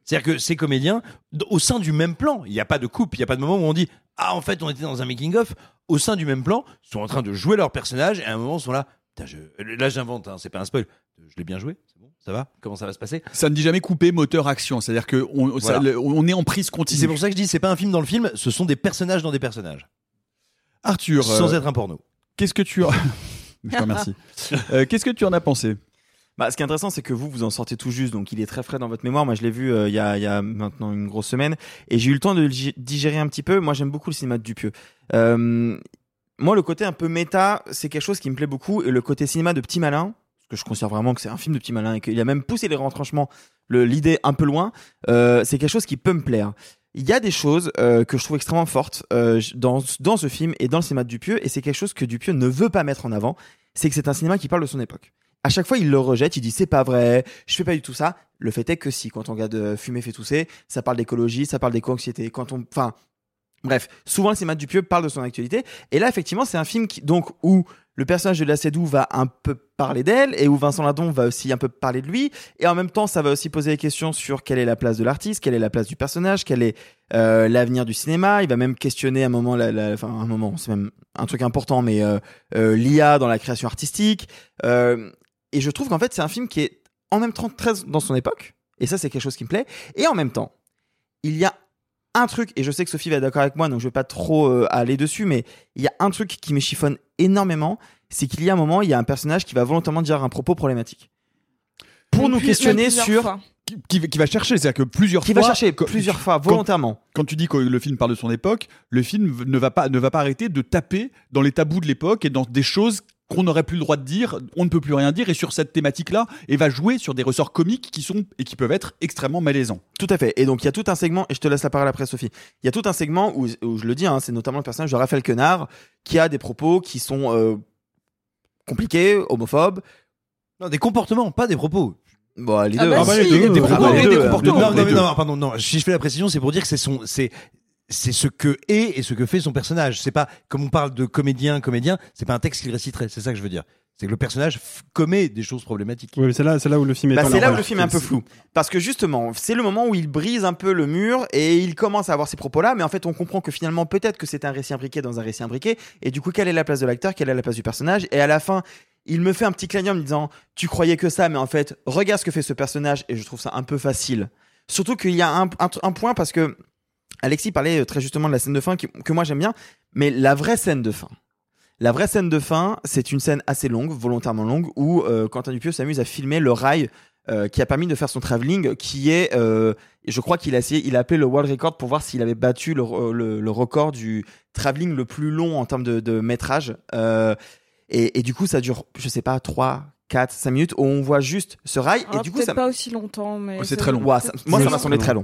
Speaker 10: C'est-à-dire que ces comédiens, d- au sein du même plan, il n'y a pas de coupe, il n'y a pas de moment où on dit « Ah, en fait, on était dans un making-of », au sein du même plan, sont en train de jouer leur personnage, et à un moment, ils sont là, putain, je... là j'invente, hein, c'est pas un spoil, je l'ai bien joué, c'est bon, ça va, comment ça va se passer?
Speaker 8: Ça ne dit jamais couper moteur-action, c'est-à-dire qu'on on, ça-
Speaker 10: Voilà.
Speaker 8: le- on est en prise continue.
Speaker 10: C'est pour ça que je dis, c'est pas un film dans le film, ce sont des personnages dans des personnages.
Speaker 8: Arthur,
Speaker 10: Sans
Speaker 8: euh,
Speaker 10: être un porno.
Speaker 8: Qu'est-ce que tu as... Je te remercie. Euh, qu'est-ce que tu en as pensé?
Speaker 5: Bah, ce qui est intéressant, c'est que vous, vous en sortez tout juste, donc il est très frais dans votre mémoire. Moi, je l'ai vu euh, il y a, il y a maintenant une grosse semaine, et j'ai eu le temps de le gi- digérer un petit peu. Moi, j'aime beaucoup le cinéma de Dupieux. Euh, moi, le côté un peu méta, c'est quelque chose qui me plaît beaucoup, et le côté cinéma de Petit Malin, parce que je considère vraiment que c'est un film de Petit Malin, et qu'il a même poussé les retranchements, le, l'idée un peu loin, euh, c'est quelque chose qui peut me plaire. Il y a des choses euh, que je trouve extrêmement fortes euh, dans, dans ce film et dans le cinéma de Dupieux, et c'est quelque chose que Dupieux ne veut pas mettre en avant, c'est que c'est un cinéma qui parle de son époque. À chaque fois, il le rejette, il dit c'est pas vrai, je fais pas du tout ça. Le fait est que si, quand on regarde euh, Fumer fait tousser, ça parle d'écologie, ça parle d'éco-anxiété. Quand on, enfin, bref, souvent le cinéma de Dupieux parle de son actualité. Et là, effectivement, c'est un film qui, donc, où le personnage de Léa Seydoux va un peu parler d'elle et où Vincent Lindon va aussi un peu parler de lui. Et en même temps, ça va aussi poser des questions sur quelle est la place de l'artiste, quelle est la place du personnage, quel est euh, l'avenir du cinéma. Il va même questionner un moment, la, la, enfin un moment, c'est même un truc important, mais euh, euh, l'I A dans la création artistique. Euh, et je trouve qu'en fait, c'est un film qui est en même temps très dans son époque. Et ça, c'est quelque chose qui me plaît. Et en même temps, il y a un truc, et je sais que Sophie va être d'accord avec moi, donc je vais pas trop euh, aller dessus, mais il y a un truc qui me chiffonne énormément, c'est qu'il y a un moment, il y a un personnage qui va volontairement dire un propos problématique. Pour
Speaker 11: Même
Speaker 5: nous
Speaker 11: plus-
Speaker 5: questionner
Speaker 11: même plusieurs
Speaker 5: sur...
Speaker 11: fois.
Speaker 8: Qui, qui va chercher, c'est-à-dire que plusieurs
Speaker 5: Qui
Speaker 8: fois...
Speaker 5: va chercher
Speaker 8: quand-
Speaker 5: plusieurs fois,
Speaker 8: quand-
Speaker 5: volontairement.
Speaker 8: Quand tu dis que le film parle de son époque, le film ne va pas, ne va pas arrêter de taper dans les tabous de l'époque et dans des choses qu'on n'aurait plus le droit de dire, on ne peut plus rien dire, et sur cette thématique-là, et va jouer sur des ressorts comiques qui sont et qui peuvent être extrêmement malaisants.
Speaker 5: Tout à fait. Et donc, il y a tout un segment, et je te laisse la parole après, Sophie. Il y a tout un segment où, où je le dis, hein, c'est notamment le personnage de Raphaël Quenard, qui a des propos qui sont euh, compliqués, homophobes.
Speaker 10: Non, des comportements, pas des propos.
Speaker 5: Bon, les
Speaker 11: Ah
Speaker 5: deux.
Speaker 11: bah
Speaker 5: Ah bah,
Speaker 11: si.
Speaker 5: les deux,
Speaker 10: Des
Speaker 5: ah
Speaker 10: propos
Speaker 5: bah, les
Speaker 10: et
Speaker 5: deux,
Speaker 10: des
Speaker 5: euh,
Speaker 10: comportements.
Speaker 5: les
Speaker 10: Non,
Speaker 5: deux,
Speaker 10: non,
Speaker 5: les
Speaker 10: mais
Speaker 5: deux.
Speaker 10: non, pardon, non. Si je fais la précision, c'est pour dire que c'est son, c'est, c'est ce que est et ce que fait son personnage. C'est pas, comme on parle de comédien, comédien, c'est pas un texte qu'il réciterait. C'est ça que je veux dire. C'est que le personnage f- commet des choses problématiques.
Speaker 9: Oui, mais c'est là, c'est là où le film est.
Speaker 5: Bah,
Speaker 9: pas
Speaker 5: c'est là où
Speaker 9: normal.
Speaker 5: le film est un peu flou. Parce que justement, c'est le moment où il brise un peu le mur et il commence à avoir ces propos-là, mais en fait, on comprend que finalement, peut-être que c'est un récit imbriqué dans un récit imbriqué, et du coup, quelle est la place de l'acteur, quelle est la place du personnage, et à la fin, il me fait un petit clin d'œil en me disant, tu croyais que ça, mais en fait, regarde ce que fait ce personnage, et je trouve ça un peu facile. Surtout qu'il y a un, un, un point, parce que Alexis parlait très justement de la scène de fin, qui- que moi j'aime bien, mais la vraie scène de fin. La vraie scène de fin, c'est une scène assez longue, volontairement longue, où euh, Quentin Dupieux s'amuse à filmer le rail euh, qui a permis de faire son travelling, qui est, euh, je crois qu'il a essayé, il a appelé le world record pour voir s'il avait battu le, le, le record du travelling le plus long en termes de, de métrage. Euh, et, et du coup, ça dure, je sais pas, trois, quatre, cinq minutes, où on voit juste ce rail.
Speaker 11: Ah,
Speaker 5: et du coup,
Speaker 11: peut-être
Speaker 5: ça,
Speaker 11: pas aussi longtemps, mais
Speaker 8: C'est très long.
Speaker 5: Ouais, ça- moi,
Speaker 11: C'est
Speaker 5: ça m'a
Speaker 11: long.
Speaker 5: semblé très long.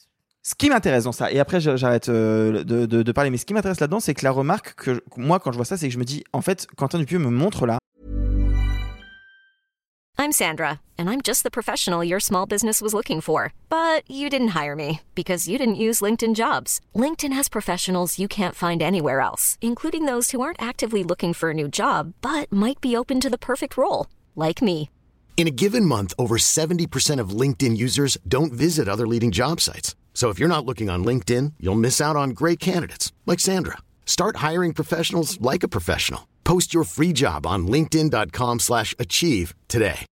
Speaker 5: Ce qui m'intéresse dans ça, et après j'a- j'arrête euh, de, de, de parler, mais ce qui m'intéresse là-dedans, c'est que la remarque que je- moi, quand je vois ça, c'est que je me dis, en fait, Quentin Dupieux me montre là.
Speaker 1: I'm Sandra, and I'm just the professional your small business was looking for. But you didn't hire me because you didn't use LinkedIn Jobs. LinkedIn has professionals you can't find anywhere else, including those who aren't actively looking for a new job, but might be open to the perfect role, like me.
Speaker 2: In a given month, over seventy percent of LinkedIn users don't visit other leading job sites. So if you're not looking on LinkedIn, you'll miss out on great candidates like Sandra. Start hiring professionals like a professional. Post your free job on linkedin.com slash achieve today.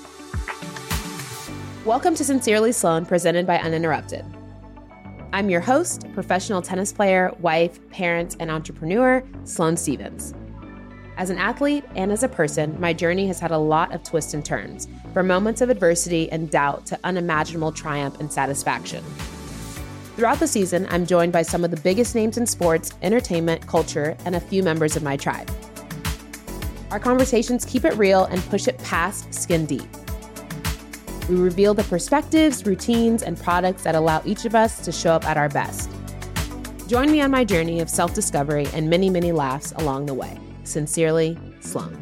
Speaker 15: Welcome to Sincerely Sloan, presented by Uninterrupted. I'm your host, professional tennis player, wife, parent, and entrepreneur, Sloane Stevens. As an athlete and as a person, my journey has had a lot of twists and turns, from moments of adversity and doubt to unimaginable triumph and satisfaction. Throughout the season, I'm joined by some of the biggest names in sports, entertainment, culture, and a few members of my tribe. Our conversations keep it real and push it past skin deep. We reveal the perspectives, routines, and products that allow each of us to show up at our best. Join me on my journey of self-discovery and many, many laughs along the way. Sincerely, Sloane.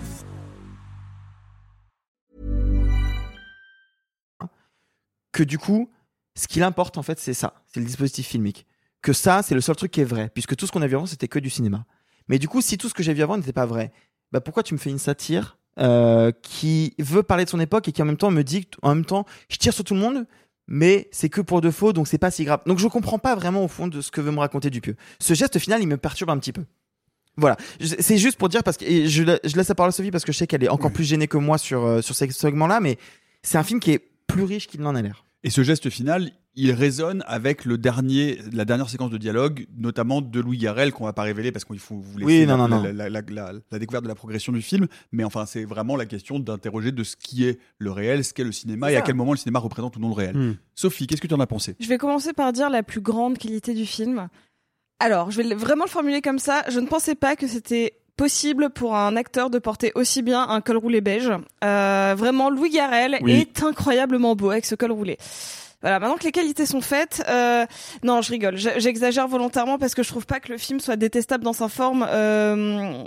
Speaker 5: Que du coup, ce qui importe en fait, c'est ça, c'est le dispositif filmique. Que ça, c'est le seul truc qui est vrai, puisque tout ce qu'on a vu avant, c'était que du cinéma. Mais du coup, si tout ce que j'ai vu avant n'était pas vrai, bah pourquoi tu me fais une satire euh, qui veut parler de son époque et qui en même temps me dit, en même temps, je tire sur tout le monde, mais c'est que pour de faux, donc c'est pas si grave. Donc je comprends pas vraiment au fond de ce que veut me raconter Dupieux. Ce geste final, il me perturbe un petit peu. Voilà, c'est juste pour dire parce que et je, je laisse la parole à Sophie parce que je sais qu'elle est encore plus gênée que moi sur euh, sur ces segments-là, mais c'est un film qui est plus riche qu'il n'en a l'air.
Speaker 8: Et ce geste final, il résonne avec le dernier, la dernière séquence de dialogue, notamment de Louis Garrel, qu'on va pas révéler parce qu'il faut vous laisser
Speaker 5: oui,
Speaker 8: la,
Speaker 5: non, non,
Speaker 8: la,
Speaker 5: non.
Speaker 8: La, la, la, la découverte de la progression du film. Mais enfin, c'est vraiment la question d'interroger de ce qui est le réel, ce qu'est le cinéma
Speaker 11: C'est
Speaker 8: et
Speaker 11: ça.
Speaker 8: à quel moment le cinéma représente ou non le réel.
Speaker 9: Hmm.
Speaker 8: Sophie, qu'est-ce que tu en as pensé ?
Speaker 11: Je vais commencer par dire la plus grande qualité du film. Alors, je vais vraiment le formuler comme ça. Je ne pensais pas que c'était possible pour un acteur de porter aussi bien un col roulé beige. Euh, vraiment, Louis Garrel
Speaker 9: Oui.
Speaker 11: est incroyablement beau avec ce col roulé. Voilà, maintenant que les qualités sont faites, euh, non, je rigole, J- j'exagère volontairement parce que je trouve pas que le film soit détestable dans sa forme, euh,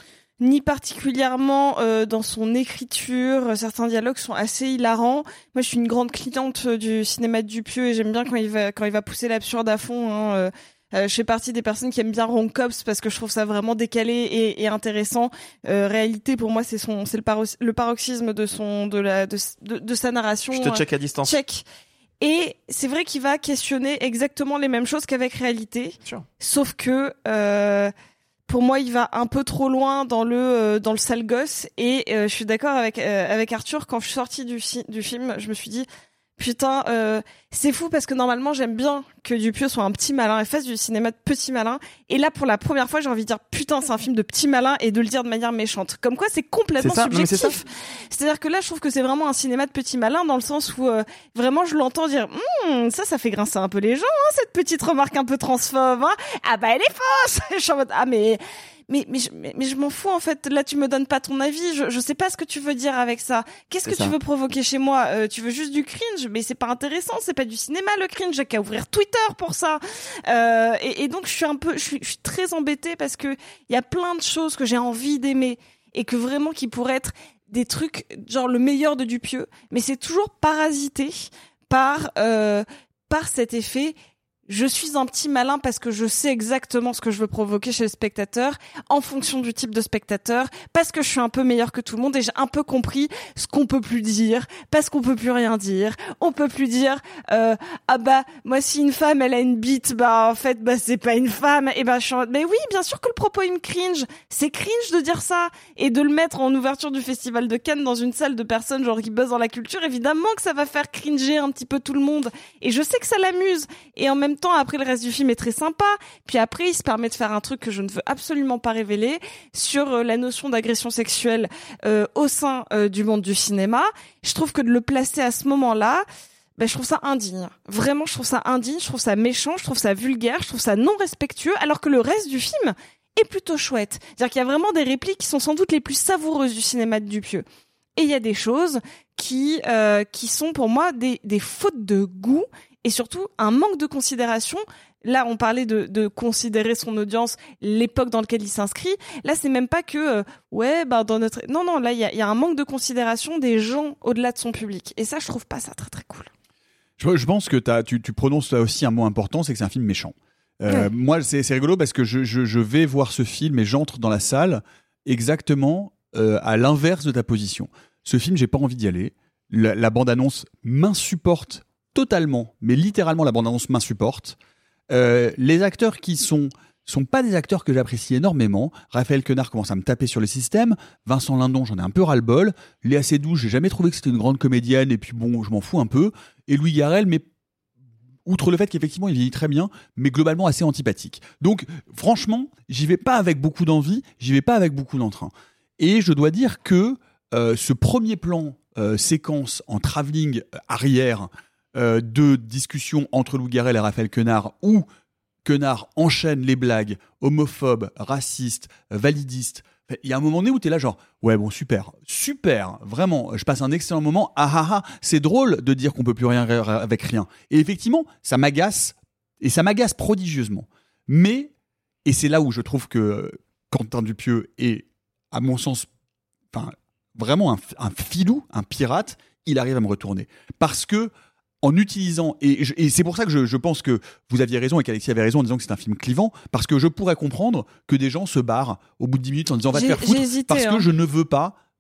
Speaker 11: ni particulièrement euh, dans son écriture. Certains dialogues sont assez hilarants. Moi, je suis une grande cliente du cinéma de Dupieux et j'aime bien quand il va quand il va pousser l'absurde à fond. Hein, euh, Euh, je fais partie des personnes qui aiment bien Ron Cops parce que je trouve ça vraiment décalé et, et intéressant. Euh, réalité, pour moi, c'est son, c'est le, paro- le paroxysme de son, de la, de, de, de sa narration.
Speaker 5: Je te check à distance.
Speaker 11: Check. Et c'est vrai qu'il va questionner exactement les mêmes choses qu'avec réalité.
Speaker 5: Sure.
Speaker 11: Sauf que, euh, pour moi, il va un peu trop loin dans le, euh, dans le sale gosse. Et euh, je suis d'accord avec, euh, avec Arthur. Quand je suis sortie du, fi- du film, je me suis dit, putain, euh, c'est fou parce que normalement j'aime bien que Dupieux soit un petit malin et fasse du cinéma de petit malin. Et là, pour la première fois, j'ai envie de dire putain, c'est un film de petit malin et de le dire de manière méchante. Comme quoi, c'est complètement
Speaker 5: C'est ça, non, mais c'est
Speaker 11: subjectif. C'est-à-dire que là, je trouve que c'est vraiment un cinéma de petit malin dans le sens où euh, vraiment je l'entends dire hm, ça, ça fait grincer un peu les gens, hein, cette petite remarque un peu transphobe. Hein. Ah bah elle est fausse. Je suis en mode ah mais. Mais, mais, je, mais, mais je m'en fous en fait. Là, tu me donnes pas ton avis. Je, je sais pas ce que tu veux dire avec ça. Qu'est-ce
Speaker 5: C'est
Speaker 11: que
Speaker 5: ça.
Speaker 11: tu veux provoquer chez moi euh, Tu veux juste du cringe, mais c'est pas intéressant. C'est pas du cinéma le cringe. J'ai qu'à ouvrir Twitter pour ça. Euh, et, et donc je suis un peu, je suis, je suis très embêtée parce que il y a plein de choses que j'ai envie d'aimer et que vraiment qui pourraient être des trucs genre le meilleur de Dupieux, mais c'est toujours parasité par euh, par cet effet. Je suis un petit malin parce que je sais exactement ce que je veux provoquer chez le spectateur en fonction du type de spectateur, parce que je suis un peu meilleur que tout le monde et j'ai un peu compris ce qu'on peut plus dire, parce qu'on peut plus rien dire. On peut plus dire euh, ah bah moi si une femme elle a une bite, bah en fait bah c'est pas une femme. Et bah je suis en... mais oui, bien sûr que le propos il me cringe. C'est cringe de dire ça et de le mettre en ouverture du festival de Cannes dans une salle de personnes genre qui buzzent dans la culture. Évidemment que ça va faire cringer un petit peu tout le monde et je sais que ça l'amuse et en même temps après le reste du film est très sympa. Puis après il se permet de faire un truc que je ne veux absolument pas révéler sur euh, la notion d'agression sexuelle euh, au sein euh, du monde du cinéma. Je trouve que de le placer à ce moment-là, ben, je trouve ça indigne. Vraiment, je trouve ça indigne, je trouve ça méchant, je trouve ça vulgaire, je trouve ça non respectueux, alors que le reste du film est plutôt chouette. C'est-à-dire qu'il y a vraiment des répliques qui sont sans doute les plus savoureuses du cinéma de Dupieux. Et il y a des choses qui euh, qui sont pour moi des, des fautes de goût et surtout un manque de considération. Là, on parlait de, de considérer son audience, l'époque dans laquelle il s'inscrit. Là, c'est même pas que, euh, ouais, bah, dans notre... Non, non, là, il y a, y a un manque de considération des gens au-delà de son public. Et ça, je trouve pas ça très, très cool.
Speaker 8: Je, je pense que t'as, tu, tu prononces là aussi un mot important, c'est que c'est un film méchant. Euh,
Speaker 11: Ouais.
Speaker 8: Moi, c'est, c'est rigolo parce que je, je, je vais voir ce film et j'entre dans la salle exactement euh, à l'inverse de ta position. Ce film, j'ai pas envie d'y aller. La, la bande-annonce m'insupporte totalement, mais littéralement, la bande-annonce m'insupporte. Euh, les acteurs qui sont sont pas des acteurs que j'apprécie énormément. Raphaël Quenard commence à me taper sur le système. Vincent Lindon, j'en ai un peu ras-le-bol. Léa Seydoux, j'ai jamais trouvé que c'était une grande comédienne et puis bon, je m'en fous un peu. Et Louis Garrel, mais outre le fait qu'effectivement il vieillit très bien, mais globalement assez antipathique. Donc franchement, j'y vais pas avec beaucoup d'envie, j'y vais pas avec beaucoup d'entrain. Et je dois dire que euh, ce premier plan euh, séquence en travelling arrière euh, de discussion entre Louis Garrel et Raphaël Quenard, où Quenard enchaîne les blagues homophobes, racistes, validistes. Il y a un moment donné où tu es là genre ouais bon super, super, vraiment, je passe un excellent moment. Ah ah ah, c'est drôle de dire qu'on peut plus rien avec rien. Et effectivement, ça m'agace et ça m'agace prodigieusement. Mais et c'est là où je trouve que Quentin Dupieux est à mon sens enfin vraiment un, un filou, un pirate, il arrive à me retourner parce que en utilisant, et, je, et c'est pour ça que je, je pense que vous aviez raison et qu'Alexis avait raison en disant que c'est un film clivant, parce que je pourrais comprendre que des gens se barrent au bout de dix minutes en disant va te
Speaker 11: J'ai-
Speaker 8: faire foutre,
Speaker 11: j'ai hésité,
Speaker 8: parce
Speaker 11: hein.
Speaker 8: que je ne veux pas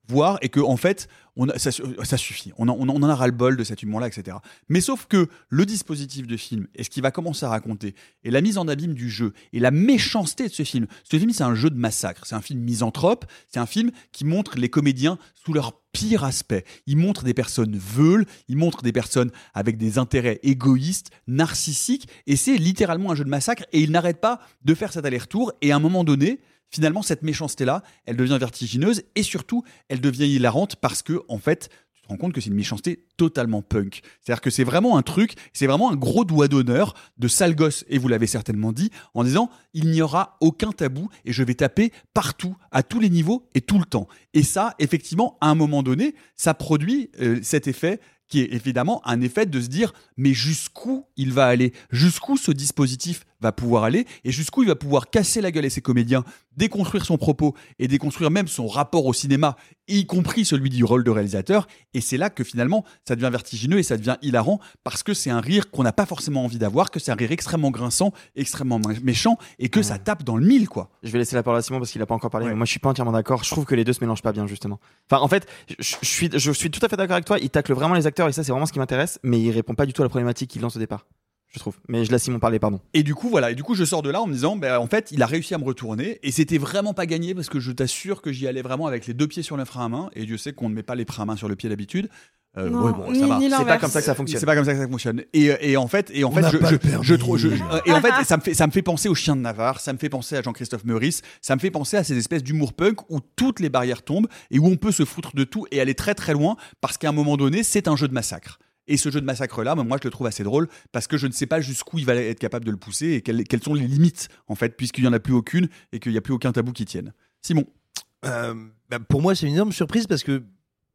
Speaker 8: voir et que en fait on a, ça, ça suffit, on en, on en a ras-le-bol de cet humour-là, et cetera. Mais sauf que le dispositif de film et ce qu'il va commencer à raconter et la mise en abîme du jeu et la méchanceté de ce film, ce film c'est un jeu de massacre, c'est un film misanthrope, c'est un film qui montre les comédiens sous leur pire aspect. Il montre des personnes veules, il montre des personnes avec des intérêts égoïstes, narcissiques, et c'est littéralement un jeu de massacre et il n'arrête pas de faire cet aller-retour et à un moment donné, finalement, cette méchanceté-là, elle devient vertigineuse et surtout, elle devient hilarante parce que, en fait, tu te rends compte que c'est une méchanceté totalement punk. C'est-à-dire que c'est vraiment un truc, c'est vraiment un gros doigt d'honneur de sale gosse, et vous l'avez certainement dit, en disant il n'y aura aucun tabou et je vais taper partout, à tous les niveaux et tout le temps. Et ça, effectivement, à un moment donné, ça produit euh, cet effet qui est évidemment un effet de se dire mais jusqu'où il va aller, jusqu'où ce dispositif va pouvoir aller et jusqu'où il va pouvoir casser la gueule à ses comédiens, déconstruire son propos et déconstruire même son rapport au cinéma, y compris celui du rôle de réalisateur. Et c'est là que finalement ça devient vertigineux et ça devient hilarant parce que c'est un rire qu'on n'a pas forcément envie d'avoir, que c'est un rire extrêmement grinçant, extrêmement méchant et que mmh. ça tape dans le mille, quoi.
Speaker 5: Je vais laisser la parole à Simon parce qu'il n'a pas encore parlé, ouais. mais moi je suis pas entièrement d'accord. Je trouve que les deux se mélangent pas bien, justement. Enfin, en fait, je, je, suis, je suis tout à fait d'accord avec toi. Il tacle vraiment les acteurs et ça c'est vraiment ce qui m'intéresse, mais il répond pas du tout à la problématique qu'il lance au départ. Je trouve. Mais je laisse Simon parler, pardon.
Speaker 8: Et du coup, voilà. Et du coup, je sors de là en me disant, bah, en fait, il a réussi à me retourner et c'était vraiment pas gagné parce que je t'assure que j'y allais vraiment avec les deux pieds sur le frein à main et Dieu sait qu'on ne met pas les freins à main sur le pied d'habitude. Euh,
Speaker 11: non,
Speaker 8: ouais, bon,
Speaker 11: ni,
Speaker 8: ça va.
Speaker 11: Ni
Speaker 5: c'est pas comme ça que ça fonctionne.
Speaker 8: C'est pas comme ça que ça fonctionne. Et, et en fait, et en
Speaker 10: On
Speaker 8: fait,
Speaker 10: n'a
Speaker 8: je,
Speaker 10: pas
Speaker 8: je,
Speaker 10: le permis.
Speaker 8: je trouve, je, je, et en fait, ça me fait, ça me fait penser au Chien de Navarre, ça me fait penser à Jean-Christophe Meurice, ça me fait penser à ces espèces d'humour punk où toutes les barrières tombent et où on peut se foutre de tout et aller très très loin parce qu'à un moment donné, c'est un jeu de massacre. Et ce jeu de massacre-là, moi, je le trouve assez drôle parce que je ne sais pas jusqu'où il va être capable de le pousser et quelles, quelles sont les limites, en fait, puisqu'il n'y en a plus aucune et qu'il n'y a plus aucun tabou qui tienne. Simon.
Speaker 10: Euh, bah pour moi, c'est une énorme surprise parce que,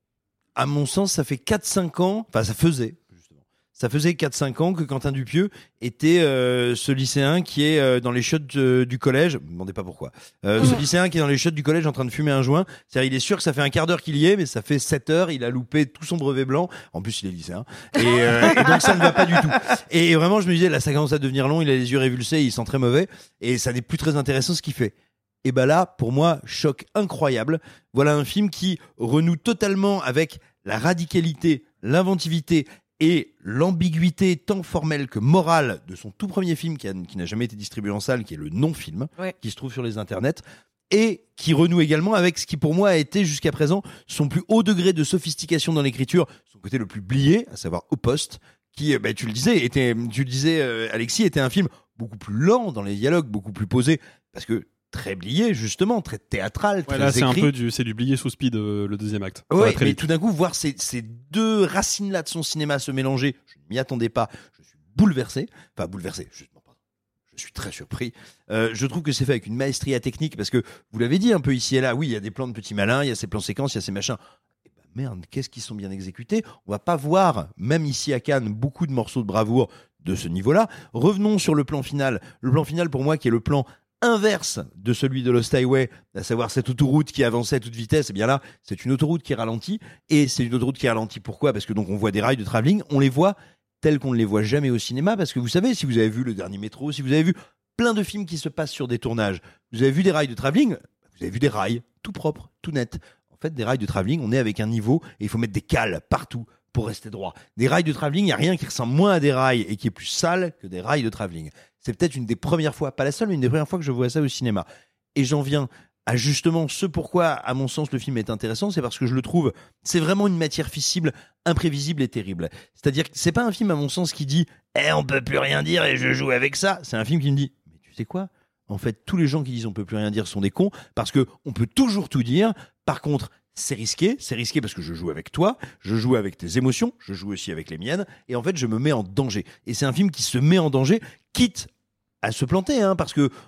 Speaker 10: à mon sens, ça fait quatre cinq ans, enfin, ça faisait, justement, ça faisait quatre cinq ans que Quentin Dupieux était euh, ce lycéen qui est euh, dans les chiottes euh, du collège, ne me demandez pas pourquoi, euh, ce lycéen qui est dans les chiottes du collège en train de fumer un joint. C'est-à-dire, il est sûr que ça fait un quart d'heure qu'il y est, mais ça fait sept heures, il a loupé tout son brevet blanc. En plus, il est lycéen. Et, euh, et donc, ça ne va pas du tout. Et vraiment, je me disais, là, ça commence à devenir long, il a les yeux révulsés, il sent très mauvais, et ça n'est plus très intéressant ce qu'il fait. Et ben là, pour moi, choc incroyable. Voilà un film qui renoue totalement avec la radicalité, l'inventivité et l'ambiguïté tant formelle que morale de son tout premier film qui, a, qui n'a jamais été distribué en salle, qui est le non-film,
Speaker 11: ouais.
Speaker 10: qui se trouve sur les internets, et qui renoue également avec ce qui pour moi a été jusqu'à présent son plus haut degré de sophistication dans l'écriture, son côté le plus blié, à savoir Au Poste, qui, bah, tu le disais, était, tu le disais, euh, Alexis, était un film beaucoup plus lent dans les dialogues, beaucoup plus posé, parce que très blié, justement, très théâtral, très
Speaker 9: ouais, là,
Speaker 10: écrit.
Speaker 9: C'est un peu du, c'est du blié sous speed, euh, le deuxième acte.
Speaker 10: Ouais, mais vite. Tout d'un coup, voir ces, ces deux racines-là de son cinéma se mélanger, je ne m'y attendais pas, je suis bouleversé, enfin bouleversé, justement, pardon. Je suis très surpris. Euh, je trouve que c'est fait avec une maestria technique, parce que, vous l'avez dit un peu ici et là, oui, il y a des plans de petits malins, il y a ces plans séquences, il y a ces machins. Et ben merde, qu'est-ce qu'ils sont bien exécutés. On va pas voir, même ici à Cannes, beaucoup de morceaux de bravoure de ce niveau-là. Revenons sur le plan final. Le plan final, pour moi, qui est le plan inverse de celui de Lost Highway, à savoir cette autoroute qui avançait à toute vitesse. Et bien là, c'est une autoroute qui ralentit, et c'est une autoroute qui ralentit. Pourquoi ? Parce que donc on voit des rails de travelling, on les voit tels qu'on ne les voit jamais au cinéma, parce que vous savez, si vous avez vu Le Dernier Métro, si vous avez vu plein de films qui se passent sur des tournages, vous avez vu des rails de travelling, vous avez vu des rails tout propres, tout nets. En fait, des rails de travelling, on est avec un niveau, et il faut mettre des cales partout pour rester droit. Des rails de travelling, il n'y a rien qui ressemble moins à des rails et qui est plus sale que des rails de travelling. C'est peut-être une des premières fois, pas la seule, mais une des premières fois que je vois ça au cinéma. Et j'en viens à justement ce pourquoi, à mon sens, le film est intéressant, c'est parce que je le trouve, c'est vraiment une matière fissible, imprévisible et terrible. C'est-à-dire que c'est pas un film, à mon sens, qui dit « Eh, on peut plus rien dire et je joue avec ça ». C'est un film qui me dit « Mais tu sais quoi ? En fait, tous les gens qui disent on peut plus rien dire sont des cons, parce que on peut toujours tout dire. Par contre, c'est risqué, c'est risqué parce que je joue avec toi, je joue avec tes émotions, je joue aussi avec les miennes, et en fait, je me mets en danger. Et c'est un film qui se met en danger, quitte à se planter, hein, parce que,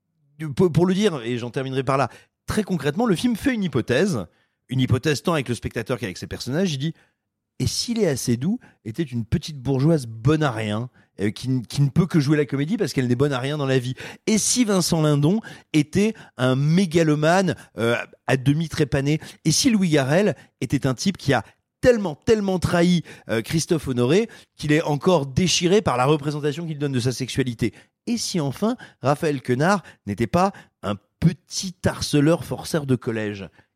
Speaker 10: pour le dire, et j'en terminerai par là, très concrètement, le film fait une hypothèse, une hypothèse tant avec le spectateur qu'avec ses personnages. Il dit, et si Léa Seydoux était une petite bourgeoise bonne à rien, euh, qui, qui ne peut que jouer la comédie parce qu'elle n'est bonne à rien dans la vie. Et si Vincent Lindon était un mégalomane euh, à demi trépané. Et si Louis Garrel était un type qui a tellement, tellement trahi euh, Christophe Honoré qu'il est encore déchiré par la représentation qu'il donne de sa sexualité. Et si enfin Raphaël Quenard n'était pas un petit harceleur forceur de collège.